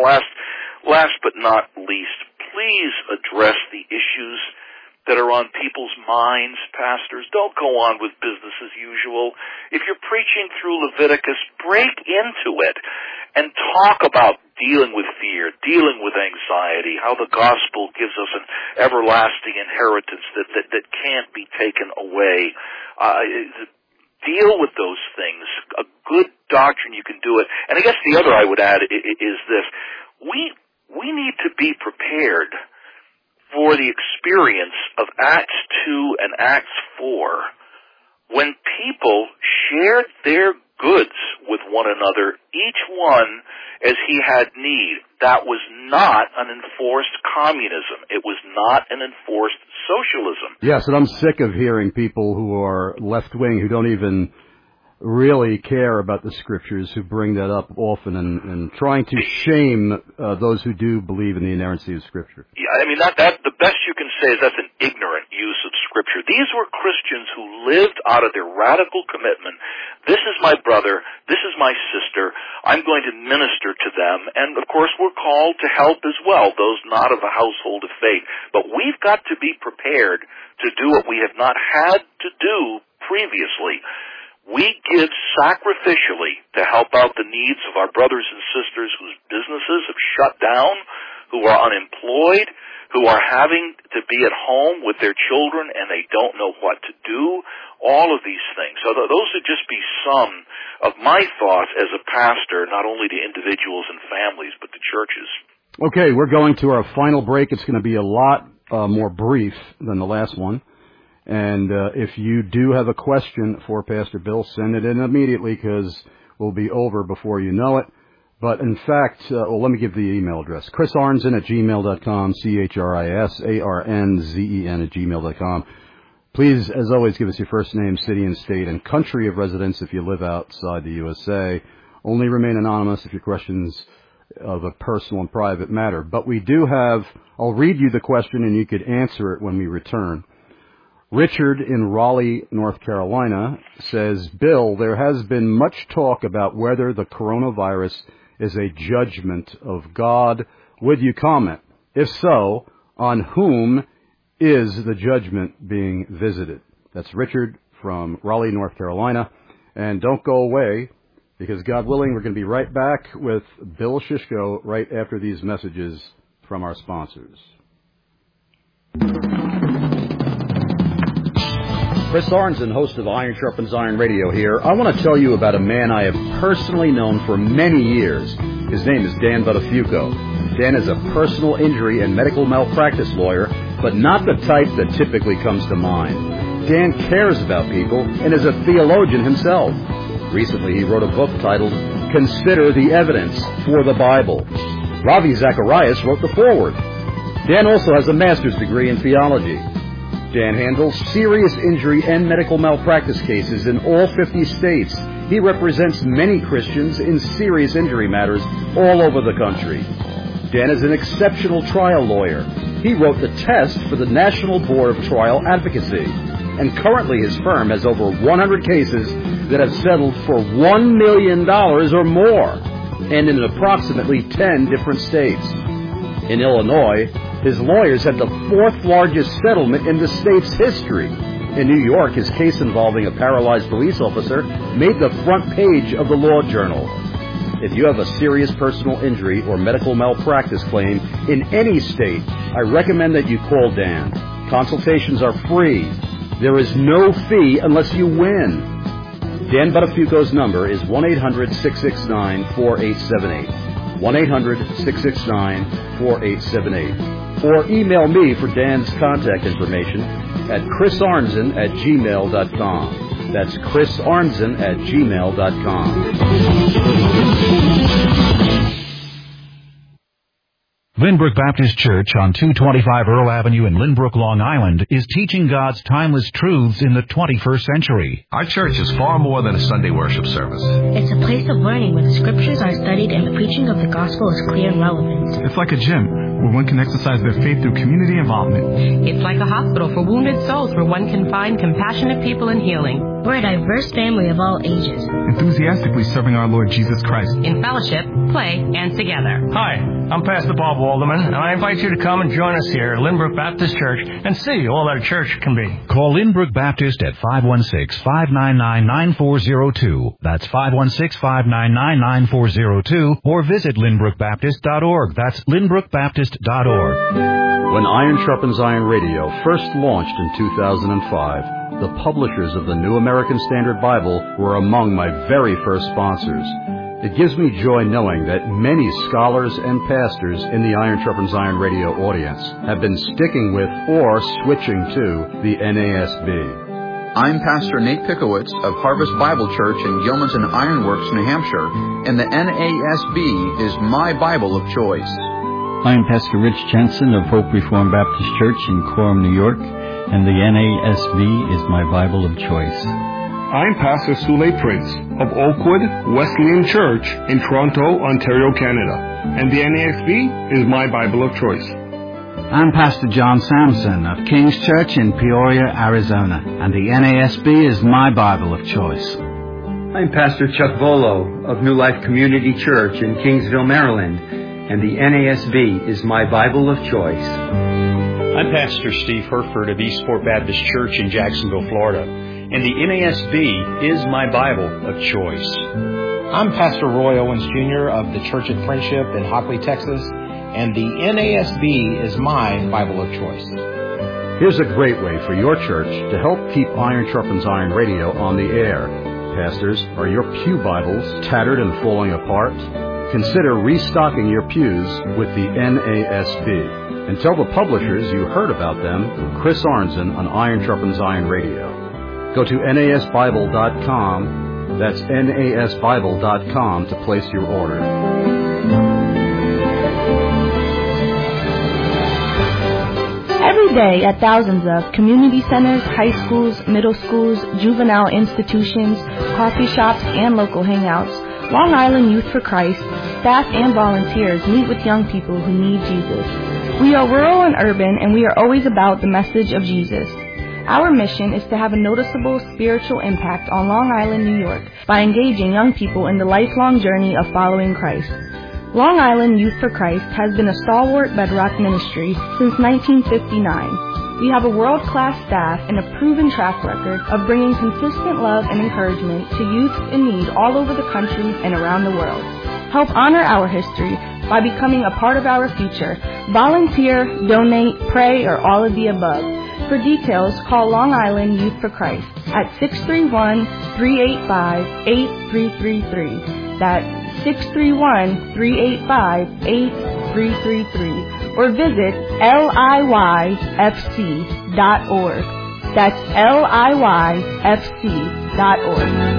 last but not least, please address the issues that are on people's minds, pastors. Don't go on with business as usual. If you're preaching through Leviticus, break into it and talk about dealing with fear, dealing with anxiety, how the gospel gives us an everlasting inheritance that can't be taken away. Deal with those things. A good doctrine, you can do it. And I guess the other I would add is this. We need to be prepared for the experience of Acts 2 and Acts 4, when people shared their goods with one another, each one as he had need. That was not an enforced communism. It was not an enforced socialism. Yes, and I'm sick of hearing people who are left-wing, who don't even really care about the Scriptures who bring that up often and trying to shame those who do believe in the inerrancy of Scripture. Yeah, I mean, that the best you can say is that's an ignorant use of Scripture. These were Christians who lived out of their radical commitment. This is my brother. This is my sister. I'm going to minister to them. And, of course, we're called to help as well, those not of a household of faith. But we've got to be prepared to do what we have not had to do previously. We give sacrificially to help out the needs of our brothers and sisters whose businesses have shut down, who are unemployed, who are having to be at home with their children and they don't know what to do, all of these things. So those would just be some of my thoughts as a pastor, not only to individuals and families, but to churches. Okay, we're going to our final break. It's going to be a lot more brief than the last one. And if you do have a question for Pastor Bill, send it in immediately because we'll be over before you know it. But in fact, let me give the email address. chrisarnzen@gmail.com, CHRISARNZEN@gmail.com. Please, as always, give us your first name, city and state, and country of residence if you live outside the USA. Only remain anonymous if your questions of a personal and private matter. But we do have, I'll read you the question and you could answer it when we return. Richard in Raleigh, North Carolina says, Bill, there has been much talk about whether the coronavirus is a judgment of God. Would you comment? If so, on whom is the judgment being visited? That's Richard from Raleigh, North Carolina. And don't go away, because God willing, we're going to be right back with Bill Shishko right after these messages from our sponsors. Chris Arnzen, host of Iron Sharpens Iron Radio here. I want to tell you about a man I have personally known for many years. His name is Dan Buttafuoco. Dan is a personal injury and medical malpractice lawyer, but not the type that typically comes to mind. Dan cares about people and is a theologian himself. Recently, he wrote a book titled Consider the Evidence for the Bible. Ravi Zacharias wrote the foreword. Dan also has a master's degree in theology. Dan handles serious injury and medical malpractice cases in all 50 states. He represents many Christians in serious injury matters all over the country. Dan is an exceptional trial lawyer. He wrote the test for the National Board of Trial Advocacy. And currently his firm has over 100 cases that have settled for $1 million or more, and in approximately 10 different states. In Illinois, his lawyers had the fourth largest settlement in the state's history. In New York, his case involving a paralyzed police officer made the front page of the Law Journal. If you have a serious personal injury or medical malpractice claim in any state, I recommend that you call Dan. Consultations are free. There is no fee unless you win. Dan Buttafuoco's number is 1-800-669-4878. 1-800-669-4878. Or email me for Dan's contact information at chrisarnzen@gmail.com. That's chrisarnzen@gmail.com. Lynbrook Baptist Church on 225 Earl Avenue in Lynbrook, Long Island is teaching God's timeless truths in the 21st century. Our church is far more than a Sunday worship service. It's a place of learning where the scriptures are studied and the preaching of the gospel is clear and relevant. It's like a gym where one can exercise their faith through community involvement. It's like a hospital for wounded souls where one can find compassionate people and healing. We're a diverse family of all ages, enthusiastically serving our Lord Jesus Christ in fellowship, play, and together. Hi, I'm Pastor Bob Walderman, and I invite you to come and join us here at Lynbrook Baptist Church and see all that a church can be. Call Lynbrook Baptist at 516-599-9402. That's 516-599-9402, or visit lynbrookbaptist.org. That's lynbrookbaptist.org. When Iron Sharpens Iron Radio first launched in 2005, the publishers of the New American Standard Bible were among my very first sponsors. It gives me joy knowing that many scholars and pastors in the Iron Sharpens Iron Radio audience have been sticking with or switching to the NASB. I'm Pastor Nate Pickowitz of Harvest Bible Church in Gilmanton Ironworks, New Hampshire, and the NASB is my Bible of choice. I'm Pastor Rich Jensen of Hope Reformed Baptist Church in Coram, New York, and the NASB is my Bible of choice. I'm Pastor Sule Prince of Oakwood Wesleyan Church in Toronto, Ontario, Canada, and the NASB is my Bible of choice. I'm Pastor John Sampson of King's Church in Peoria, Arizona, and the NASB is my Bible of choice. I'm Pastor Chuck Volo of New Life Community Church in Kingsville, Maryland, and the NASB is my Bible of choice. I'm Pastor Steve Herford of Eastport Baptist Church in Jacksonville, Florida, and the NASB is my Bible of choice. I'm Pastor Roy Owens Jr. of the Church of Friendship in Hockley, Texas, and the NASB is my Bible of choice. Here's a great way for your church to help keep Iron Sharpens Iron Radio on the air. Pastors, are your pew Bibles tattered and falling apart? Consider restocking your pews with the NASB. And tell the publishers you heard about them from Chris Arnzen on Iron Sharpens Iron Radio. Go to nasbible.com, that's nasbible.com, to place your order. Every day at thousands of community centers, high schools, middle schools, juvenile institutions, coffee shops, and local hangouts, Long Island Youth for Christ, staff and volunteers meet with young people who need Jesus. We are rural and urban, and we are always about the message of Jesus. Our mission is to have a noticeable spiritual impact on Long Island, New York, by engaging young people in the lifelong journey of following Christ. Long Island Youth for Christ has been a stalwart bedrock ministry since 1959. We have a world-class staff and a proven track record of bringing consistent love and encouragement to youth in need all over the country and around the world. Help honor our history by becoming a part of our future. Volunteer, donate, pray, or all of the above. For details, call Long Island Youth for Christ at 631-385-8333. That's 631-385-8333. Or visit liyfc.org. That's liyfc.org.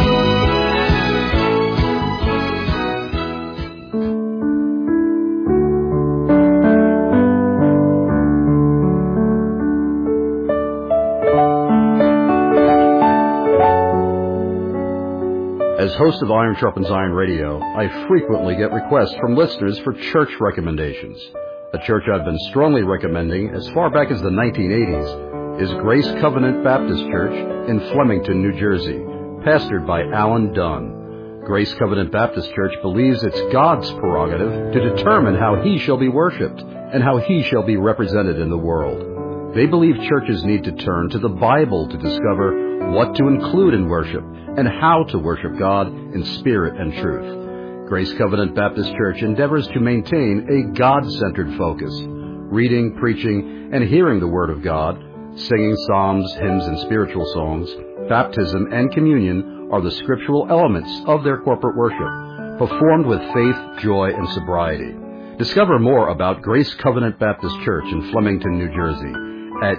As host of Iron Sharpens Iron Radio, I frequently get requests from listeners for church recommendations. A church I've been strongly recommending as far back as the 1980s is Grace Covenant Baptist Church in Flemington, New Jersey, pastored by Alan Dunn. Grace Covenant Baptist Church believes it's God's prerogative to determine how He shall be worshipped and how He shall be represented in the world. They believe churches need to turn to the Bible to discover what to include in worship and how to worship God in spirit and truth. Grace Covenant Baptist Church endeavors to maintain a God-centered focus, reading, preaching, and hearing the Word of God, singing psalms, hymns, and spiritual songs. Baptism and communion are the scriptural elements of their corporate worship, performed with faith, joy, and sobriety. Discover more about Grace Covenant Baptist Church in Flemington, New Jersey at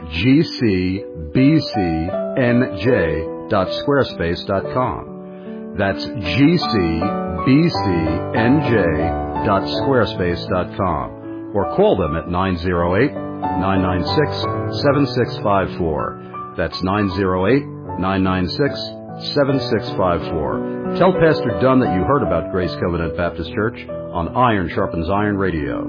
gcbcnj.squarespace.com. That's gcbcnj.squarespace.com. Or call them at 908-996-7654. That's 908-996-7654. Tell Pastor Dunn that you heard about Grace Covenant Baptist Church on Iron Sharpens Iron Radio.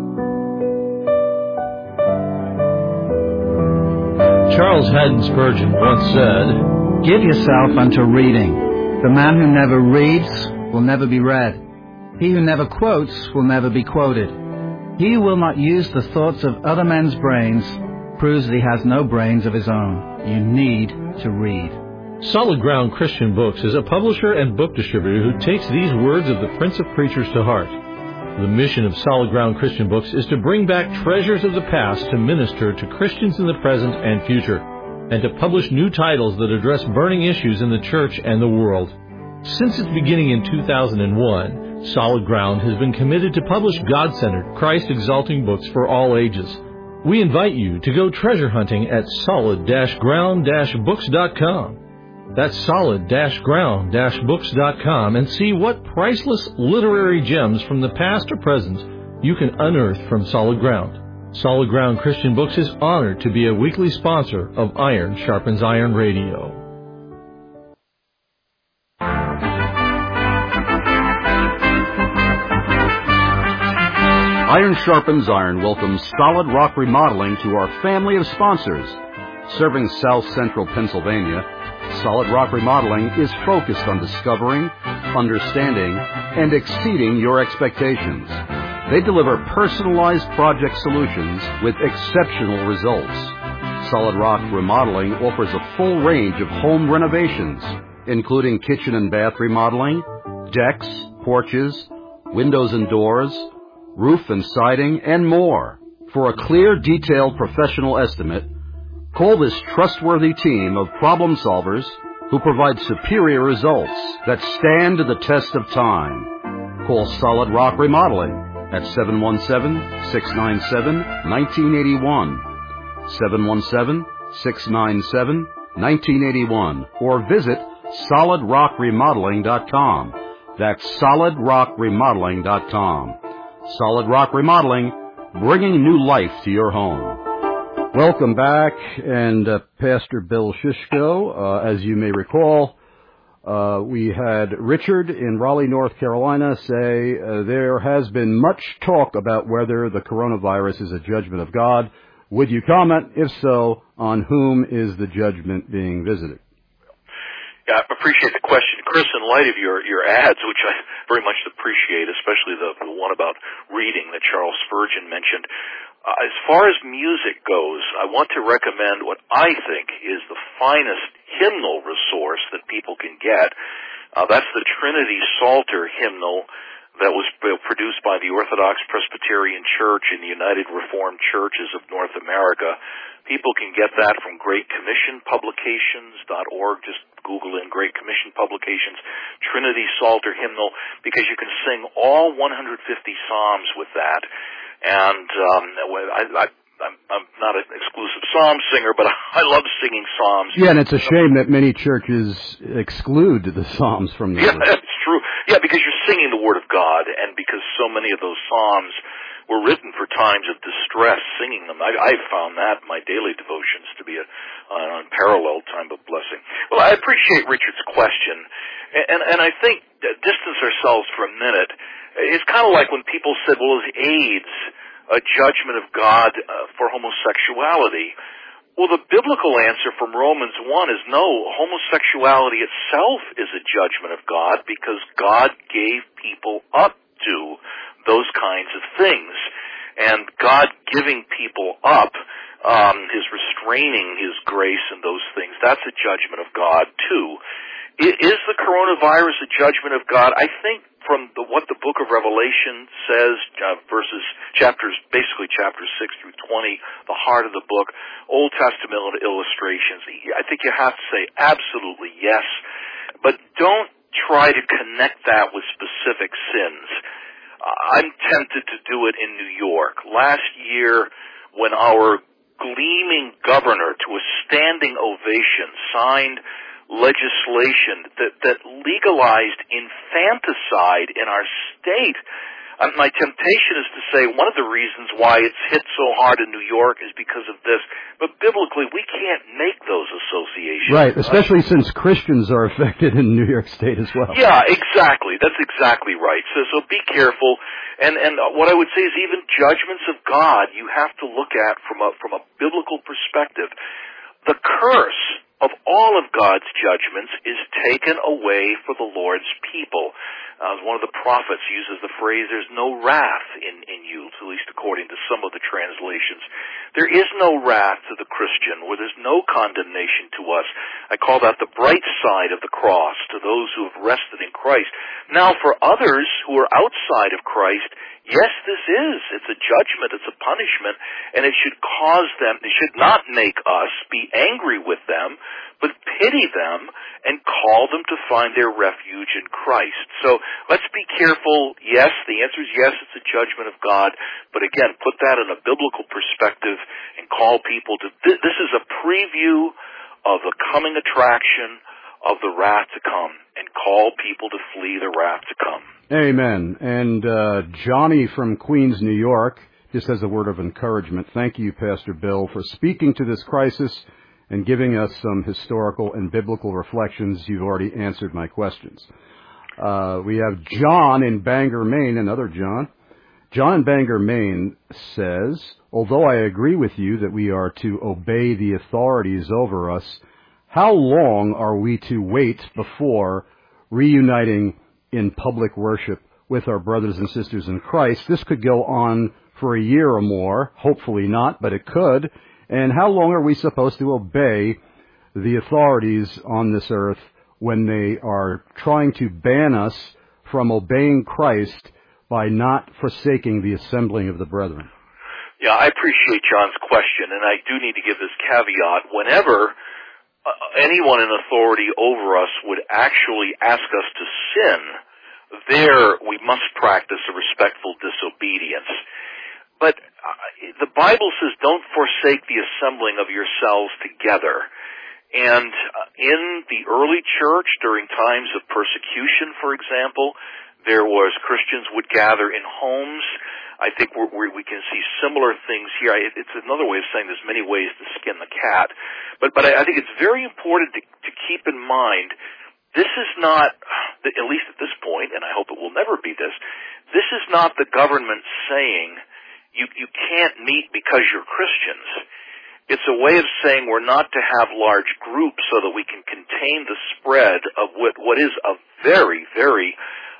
Charles Haddon Spurgeon once said, "Give yourself unto reading. The man who never reads will never be read. He who never quotes will never be quoted. He who will not use the thoughts of other men's brains proves that he has no brains of his own. You need to read." Solid Ground Christian Books is a publisher and book distributor who takes these words of the Prince of Preachers to heart. The mission of Solid Ground Christian Books is to bring back treasures of the past to minister to Christians in the present and future, and to publish new titles that address burning issues in the church and the world. Since its beginning in 2001, Solid Ground has been committed to publish God-centered, Christ-exalting books for all ages. We invite you to go treasure hunting at solid-ground-books.com. That's solid-ground-books.com, and see what priceless literary gems from the past or present you can unearth from Solid Ground. Solid Ground Christian Books is honored to be a weekly sponsor of Iron Sharpens Iron Radio. Iron Sharpens Iron welcomes Solid Rock Remodeling to our family of sponsors. Serving South Central Pennsylvania, Solid Rock Remodeling is focused on discovering, understanding, and exceeding your expectations. They deliver personalized project solutions with exceptional results. Solid Rock Remodeling offers a full range of home renovations, including kitchen and bath remodeling, decks, porches, windows and doors, roof and siding, and more. For a clear, detailed professional estimate, call this trustworthy team of problem solvers who provide superior results that stand the test of time. Call Solid Rock Remodeling at 717-697-1981, 717-697-1981, or visit solidrockremodeling.com. That's solidrockremodeling.com. Solid Rock Remodeling, bringing new life to your home. Welcome back, and Pastor Bill Shishko, as you may recall, we had Richard in Raleigh, North Carolina say there has been much talk about whether the coronavirus is a judgment of God. Would you comment, if so, on whom is the judgment being visited? Yeah, I appreciate the question, Chris. In light of your ads, which I very much appreciate, especially the one about reading that Charles Spurgeon mentioned, as far as music goes, I want to recommend what I think is the finest hymnal resource that people can get. That's the Trinity Psalter hymnal that was produced by the Orthodox Presbyterian Church and the United Reformed Churches of North America. People can get that from Great Commission Publications.org. Just Google in Great Commission Publications, Trinity Psalter hymnal, because you can sing all 150 Psalms with that. And I'm not an exclusive psalm singer, but I love singing psalms. Yeah, and it's a shame that many churches exclude the psalms from the Yeah, that's true. Yeah, because you're singing the Word of God, and because so many of those psalms were written for times of distress, singing them. I've found that in my daily devotions to be an unparalleled time of blessing. Well, I appreciate Richard's question, and I think, distance ourselves for a minute, it's kind of like when people said, well, is AIDS a judgment of God for homosexuality? Well, the biblical answer from Romans 1 is no. Homosexuality itself is a judgment of God because God gave people up to those kinds of things. And God giving people up, his restraining his grace and those things, that's a judgment of God too. Is the coronavirus a judgment of God? I think from what the book of Revelation says, basically chapters 6 through 20, the heart of the book, Old Testament illustrations, I think you have to say absolutely yes, but don't try to connect that with specific sins. I'm tempted to do it in New York. Last year, when our gleaming governor, to a standing ovation, signed legislation that legalized infanticide in our state, my temptation is to say one of the reasons why it's hit so hard in New York is because of this. But biblically, we can't make those associations. Right, especially since Christians are affected in New York State as well. Yeah, exactly. That's exactly right. So be careful. And what I would say is even judgments of God, you have to look at from a biblical perspective. The curse of all of God's judgments is taken away for the Lord's people. One of the prophets uses the phrase, there's no wrath in you, at least according to some of the translations. There is no wrath to the Christian, where there's no condemnation to us. I call that the bright side of the cross, to those who have rested in Christ. Now, for others who are outside of Christ, yes, this is. It's a judgment, it's a punishment, and it should cause them, it should not make us be angry with them, but pity them and call them to find their refuge in Christ. So let's be careful. Yes, the answer is yes, it's a judgment of God, but again, put that in a biblical perspective and call people to, this is a preview of the coming attraction of the wrath to come, and call people to flee the wrath to come. Amen. And Johnny from Queens, New York, just as a word of encouragement, thank you, Pastor Bill, for speaking to this crisis and giving us some historical and biblical reflections. You've already answered my questions. We have John in Bangor, Maine, another John. John Bangor, Maine says, although I agree with you that we are to obey the authorities over us, how long are we to wait before reuniting in public worship with our brothers and sisters in Christ? This could go on for a year or more, hopefully not, but it could. And how long are we supposed to obey the authorities on this earth when they are trying to ban us from obeying Christ by not forsaking the assembling of the brethren? Yeah, I appreciate John's question, and I do need to give this caveat. Whenever anyone in authority over us would actually ask us to sin, there we must practice a respectful disobedience. But the Bible says, don't forsake the assembling of yourselves together. And in the early church, during times of persecution, for example, there was Christians would gather in homes. I think we can see similar things here. It's another way of saying there's many ways to skin the cat. But I think it's very important to keep in mind, this is not, at least at this point, and I hope it will never be this is not the government saying you can't meet because you're Christians. It's a way of saying we're not to have large groups so that we can contain the spread of what is a very, very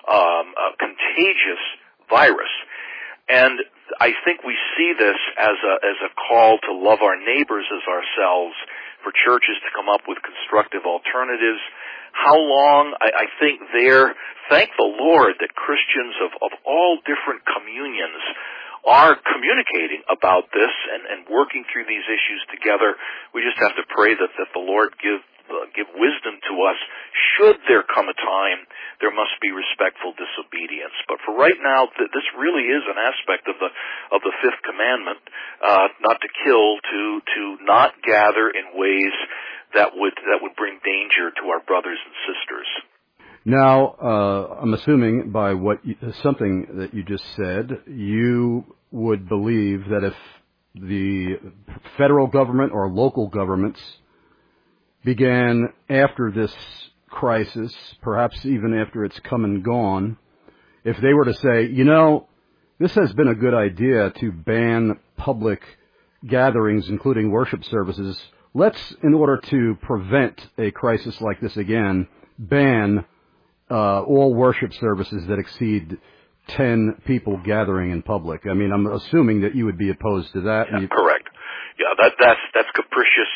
contagious virus. And I think we see this as a call to love our neighbors as ourselves, for churches to come up with constructive alternatives. How long? I think thank the Lord that Christians of all different communions are communicating about this and working through these issues together. We just have to pray that the Lord give wisdom to us. Should there come a time, there must be respectful disobedience. But for right now, this really is an aspect of the fifth commandment, not to kill, to not gather in ways that would bring danger to our brothers and sisters. Now, I'm assuming by something that you just said, you would believe that if the federal government or local governments began after this crisis, perhaps even after it's come and gone, if they were to say, this has been a good idea to ban public gatherings, including worship services, let's, in order to prevent a crisis like this again, ban all worship services that exceed 10 people gathering in public. I mean, I'm assuming that you would be opposed to that. Yeah, correct. Yeah, that's capricious.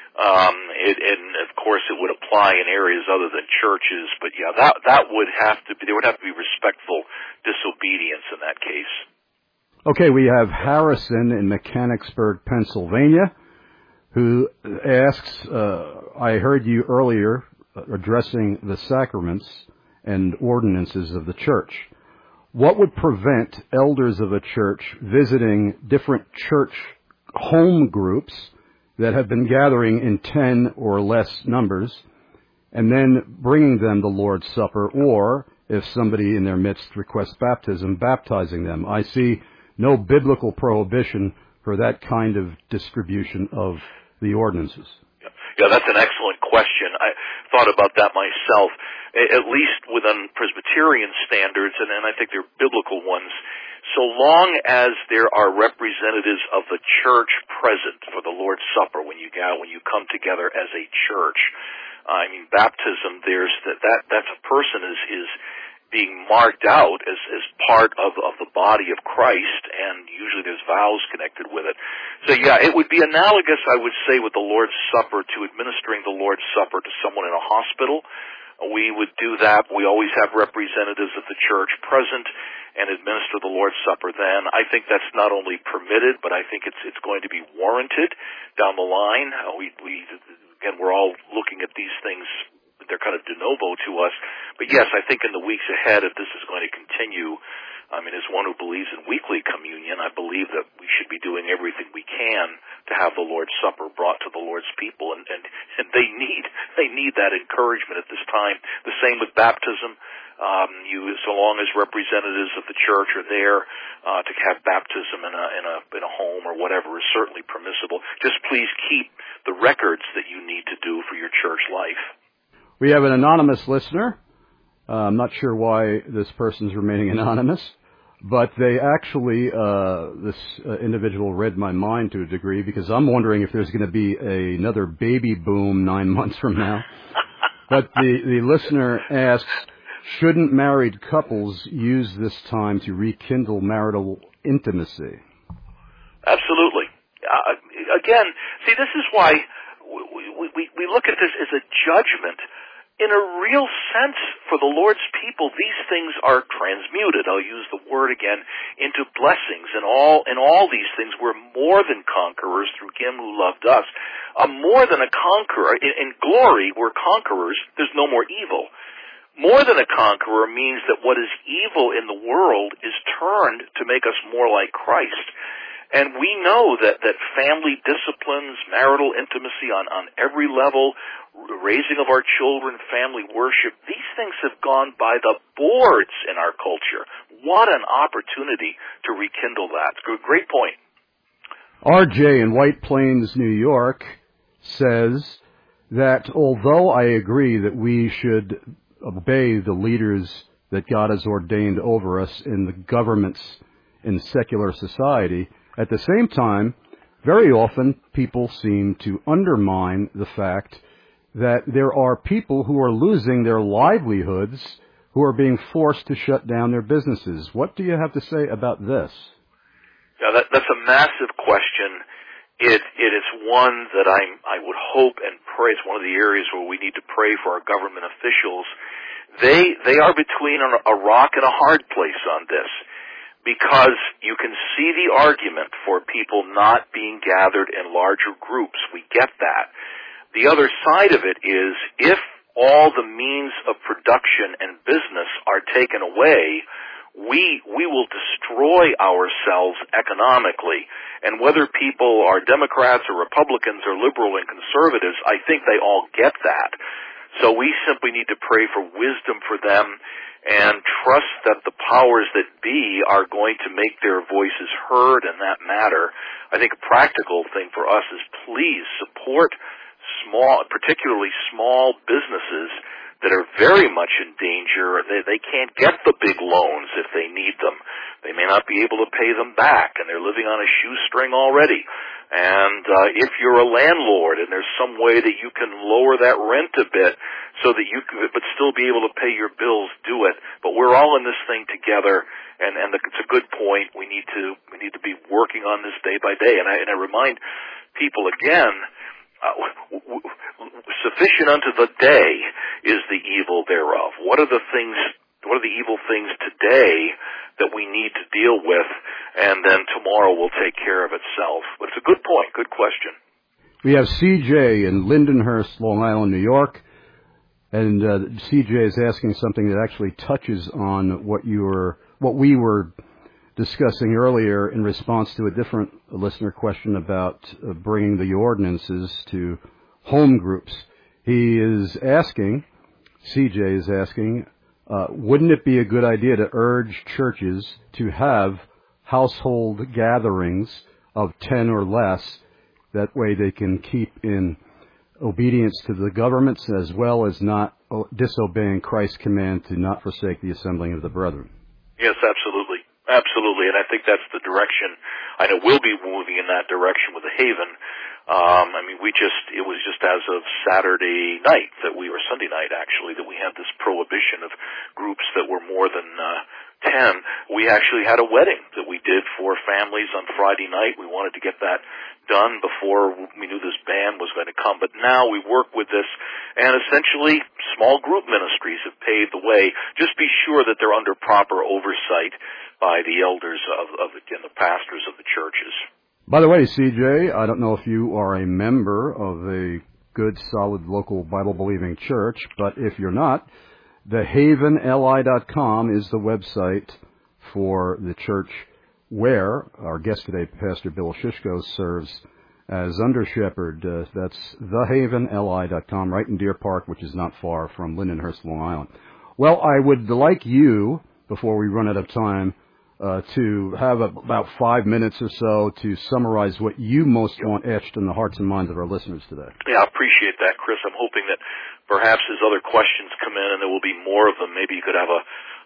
And of course it would apply in areas other than churches, but yeah, there would have to be respectful disobedience in that case. Okay, we have Harrison in Mechanicsburg, Pennsylvania, who asks, I heard you earlier addressing the sacraments and ordinances of the church. What would prevent elders of a church visiting different church home groups that have been gathering in 10 or less numbers and then bringing them the Lord's Supper, or if somebody in their midst requests baptism, baptizing them? I see no biblical prohibition for that kind of distribution of the ordinances. Yeah, that's an excellent question. I thought about that myself. At least within Presbyterian standards, and I think they're biblical ones, so long as there are representatives of the church present for the Lord's Supper when you come together as a church. I mean, baptism, there's that's a person is being marked out as part of the body of Christ, and usually there's vows connected with it. So yeah, it would be analogous, I would say, with the Lord's Supper to administering the Lord's Supper to someone in a hospital. We would do that. We always have representatives of the church present and administer the Lord's Supper then. I think that's not only permitted, but I think it's going to be warranted down the line. Again, we're all looking at these things. They're kind of de novo to us. But yes, I think in the weeks ahead, if this is going to continue, I mean, as one who believes in weekly communion, I believe that we should be doing everything we can to have the Lord's Supper brought to the Lord's people, and they need that encouragement at this time. The same with baptism. So long as representatives of the church are there to have baptism in a home or whatever is certainly permissible. Just please keep the records that you need to do for your church life. We have an anonymous listener. I'm not sure why this person's remaining anonymous. But they actually, this individual read my mind to a degree, because I'm wondering if there's going to be another baby boom 9 months from now. But the listener asks, shouldn't married couples use this time to rekindle marital intimacy? Absolutely. Again, see, this is why we look at this as a judgment. In a real sense, for the Lord's people, these things are transmuted. I'll use the word again, into blessings. And all these things, we're more than conquerors through Him who loved us. More than a conqueror. In glory, we're conquerors. There's no more evil. More than a conqueror means that what is evil in the world is turned to make us more like Christ. And we know that family disciplines, marital intimacy on every level, raising of our children, family worship, these things have gone by the boards in our culture. What an opportunity to rekindle that. It's a great point. RJ in White Plains, New York, says that although I agree that we should obey the leaders that God has ordained over us in the governments in secular society, at the same time, very often people seem to undermine the fact that there are people who are losing their livelihoods, who are being forced to shut down their businesses. What do you have to say about this? Yeah, that's a massive question. It is one that I would hope and pray. It's one of the areas where we need to pray for our government officials. They are between a rock and a hard place on this, because you can see the argument for people not being gathered in larger groups. We get that. The other side of it is, if all the means of production and business are taken away, we will destroy ourselves economically. And whether people are Democrats or Republicans or liberal and conservatives, I think they all get that. So we simply need to pray for wisdom for them and trust that the powers that be are going to make their voices heard in that matter. I think a practical thing for us is please support particularly small businesses that are very much in danger. They can't get the big loans if they need them. They may not be able to pay them back, and they're living on a shoestring already. And if you're a landlord and there's some way that you can lower that rent a bit so that you can, but still be able to pay your bills, do it. But we're all in this thing together, and it's a good point. We need to be working on this day by day. And I remind people again, sufficient unto the day is the evil thereof. What are the evil things today that we need to deal with, and then tomorrow will take care of itself? But it's a good point, good question. We have CJ in Lindenhurst, Long Island, New York, and CJ is asking something that actually touches on what we were discussing earlier in response to a different listener question about bringing the ordinances to home groups. He is asking, CJ is asking, wouldn't it be a good idea to urge churches to have household gatherings of 10 or less? That way they can keep in obedience to the governments as well as not disobeying Christ's command to not forsake the assembling of the brethren. Yes, absolutely. Absolutely, and I think that's the direction. I know we'll be moving in that direction with the Haven. It was just as of Saturday night or Sunday night actually, that we had this prohibition of groups that were more than 10. We actually had a wedding that we did for families on Friday night. We wanted to get that done before we knew this ban was going to come. But now we work with this, and essentially small group ministries have paved the way. Just be sure that they're under proper oversight by the elders and the pastors of the churches. By the way, CJ, I don't know if you are a member of a good, solid, local Bible-believing church, but if you're not, thehavenli.com is the website for the church where our guest today, Pastor Bill Shishko, serves as under-shepherd. That's thehavenli.com, right in Deer Park, which is not far from Lindenhurst, Long Island. Well, I would like you, before we run out of time, to have about 5 minutes or so to summarize what you most want etched in the hearts and minds of our listeners today. Yeah, I appreciate that, Chris. I'm hoping that perhaps as other questions come in, and there will be more of them, maybe you could have a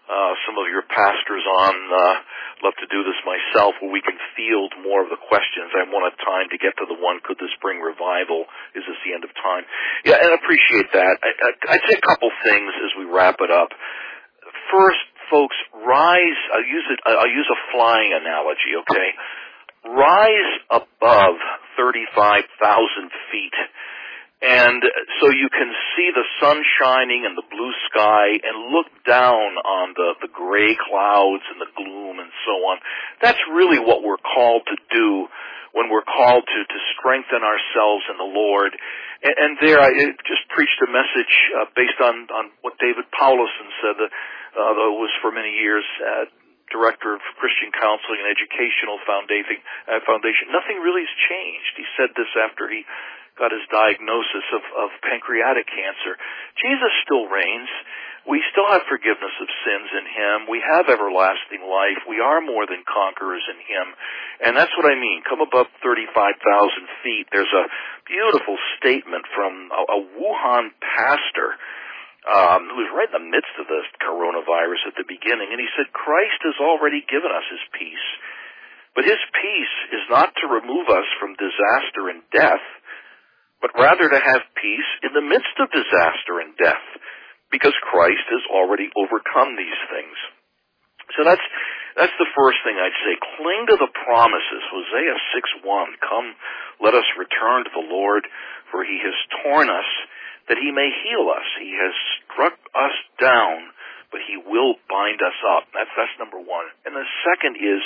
some of your pastors on. Love to do this myself, where we can field more of the questions. I want a time to get to the one, could this bring revival? Is this the end of time? Yeah, and I appreciate that. I'd say a couple things as we wrap it up. First, folks, rise. I'll use a flying analogy, okay? Rise above 35,000 feet. And so you can see the sun shining and the blue sky and look down on the gray clouds and the gloom and so on. That's really what we're called to do when we're called to strengthen ourselves in the Lord. And there I just preached a message based on what David Powlison said, though was for many years Director of Christian Counseling and Educational Foundation. Nothing really has changed. He said this after he got his diagnosis of pancreatic cancer. Jesus still reigns. We still have forgiveness of sins in Him. We have everlasting life. We are more than conquerors in Him. And that's what I mean. Come above 35,000 feet. There's a beautiful statement from a Wuhan pastor who was right in the midst of the coronavirus at the beginning. And he said, Christ has already given us His peace. But His peace is not to remove us from disaster and death, but rather to have peace in the midst of disaster and death, because Christ has already overcome these things. So that's the first thing I'd say. Cling to the promises. Hosea 6:1. Come, let us return to the Lord, for He has torn us, that He may heal us. He has struck us down, but He will bind us up. That's number one. And the second is,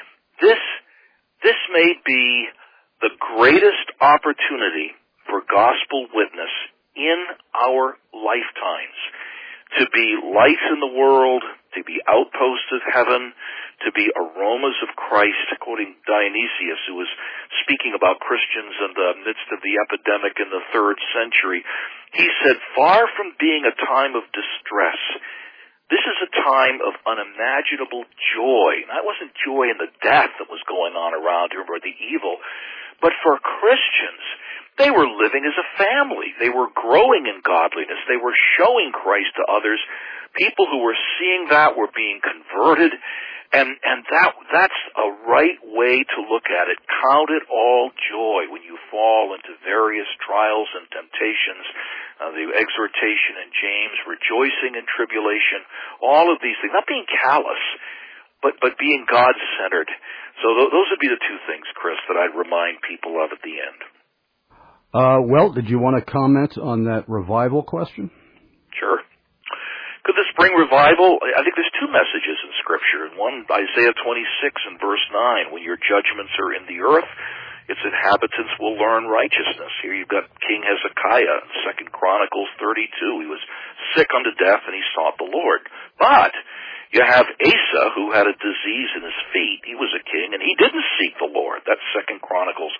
this may be the greatest opportunity for gospel witness in our lifetimes, to be lights in the world, to be outposts of heaven, to be aromas of Christ, quoting Dionysius, who was speaking about Christians in the midst of the epidemic in the 3rd century. He said, far from being a time of distress, this is a time of unimaginable joy. And that wasn't joy in the death that was going on around here, or the evil, but for Christians, they were living as a family. They were growing in godliness. They were showing Christ to others. People who were seeing that were being converted. And that's a right way to look at it. Count it all joy when you fall into various trials and temptations. The exhortation in James, rejoicing in tribulation. All of these things. Not being callous, but being God-centered. So those would be the two things, Chris, that I'd remind people of at the end. Well, did you want to comment on that revival question? Sure. Could this bring revival? I think there's two messages in Scripture. One, Isaiah 26 and verse 9, when your judgments are in the earth, its inhabitants will learn righteousness. Here you've got King Hezekiah, 2 Chronicles 32. He was sick unto death and he sought the Lord. But you have Asa, who had a disease in his feet. He was a king, and he didn't seek the Lord. That's 2 Chronicles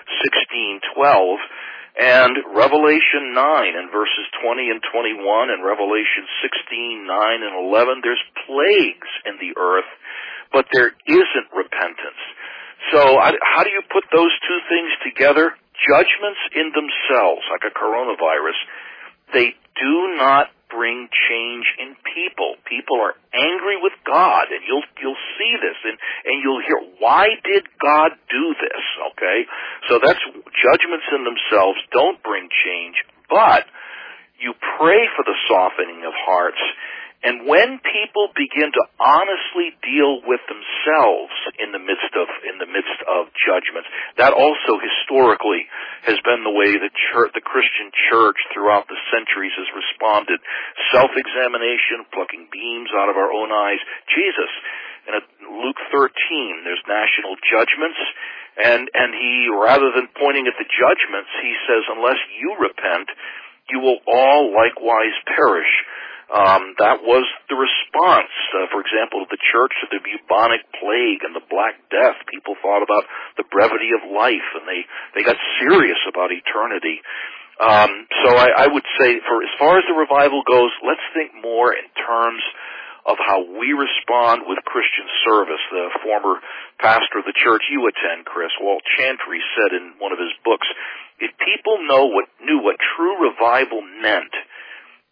16:12. And Revelation 9 and verses 20 and 21, and Revelation 16:9 and 11, there's plagues in the earth, but there isn't repentance. So how do you put those two things together? Judgments in themselves, like a coronavirus, they do not bring change in people. People are angry with God, and you'll see this, and you'll hear, why did God do this? Okay? So that's judgments in themselves don't bring change, but you pray for the softening of hearts. And when people begin to honestly deal with themselves in the midst of judgments, that also historically has been the way the Christian church throughout the centuries has responded. Self-examination, plucking beams out of our own eyes. Jesus, in Luke 13, there's national judgments, and he, rather than pointing at the judgments, he says, unless you repent, you will all likewise perish. That was the response, for example, of the church to the bubonic plague and the Black Death. People thought about the brevity of life, and they got serious about eternity. So I would say, for as far as the revival goes, let's think more in terms of how we respond with Christian service. The former pastor of the church you attend, Chris, Walt Chantry, said in one of his books, if people knew what true revival meant,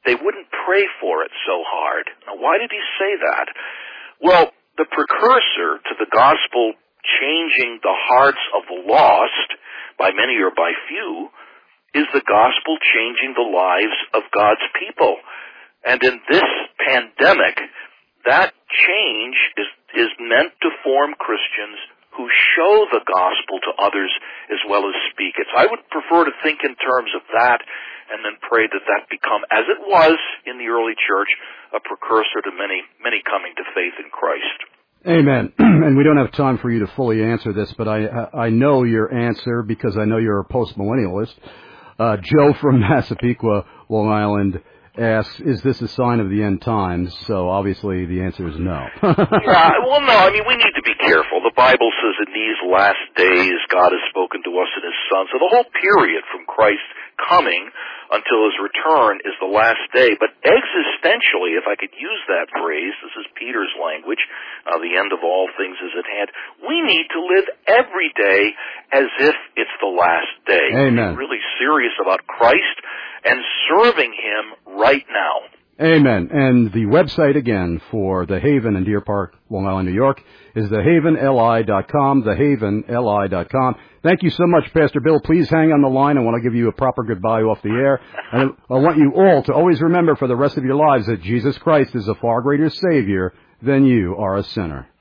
they wouldn't pray for it so hard. Now, why did he say that? Well, the precursor to the gospel changing the hearts of the lost, by many or by few, is the gospel changing the lives of God's people. And in this pandemic, that change is meant to form Christians who show the gospel to others as well as speak it. So I would prefer to think in terms of that and then pray that that become, as it was in the early church, a precursor to many coming to faith in Christ. Amen. And we don't have time for you to fully answer this, but I know your answer because I know you're a post-millennialist. Joe from Massapequa, Long Island, asks, is this a sign of the end times? So obviously the answer is no. Yeah, well, no, I mean, we need to be careful. The Bible says in these last days God has spoken to us in His Son. So the whole period from Christ coming until His return is the last day. But existentially, if I could use that phrase, this is Peter's language, the end of all things is at hand, we need to live every day as if it's the last day. Amen. Be really serious about Christ and serving Him right now. Amen. And the website again for The Haven in Deer Park, Long Island, New York is thehavenli.com, thehavenli.com. Thank you so much, Pastor Bill. Please hang on the line. I want to give you a proper goodbye off the air. And I want you all to always remember for the rest of your lives that Jesus Christ is a far greater Savior than you are a sinner.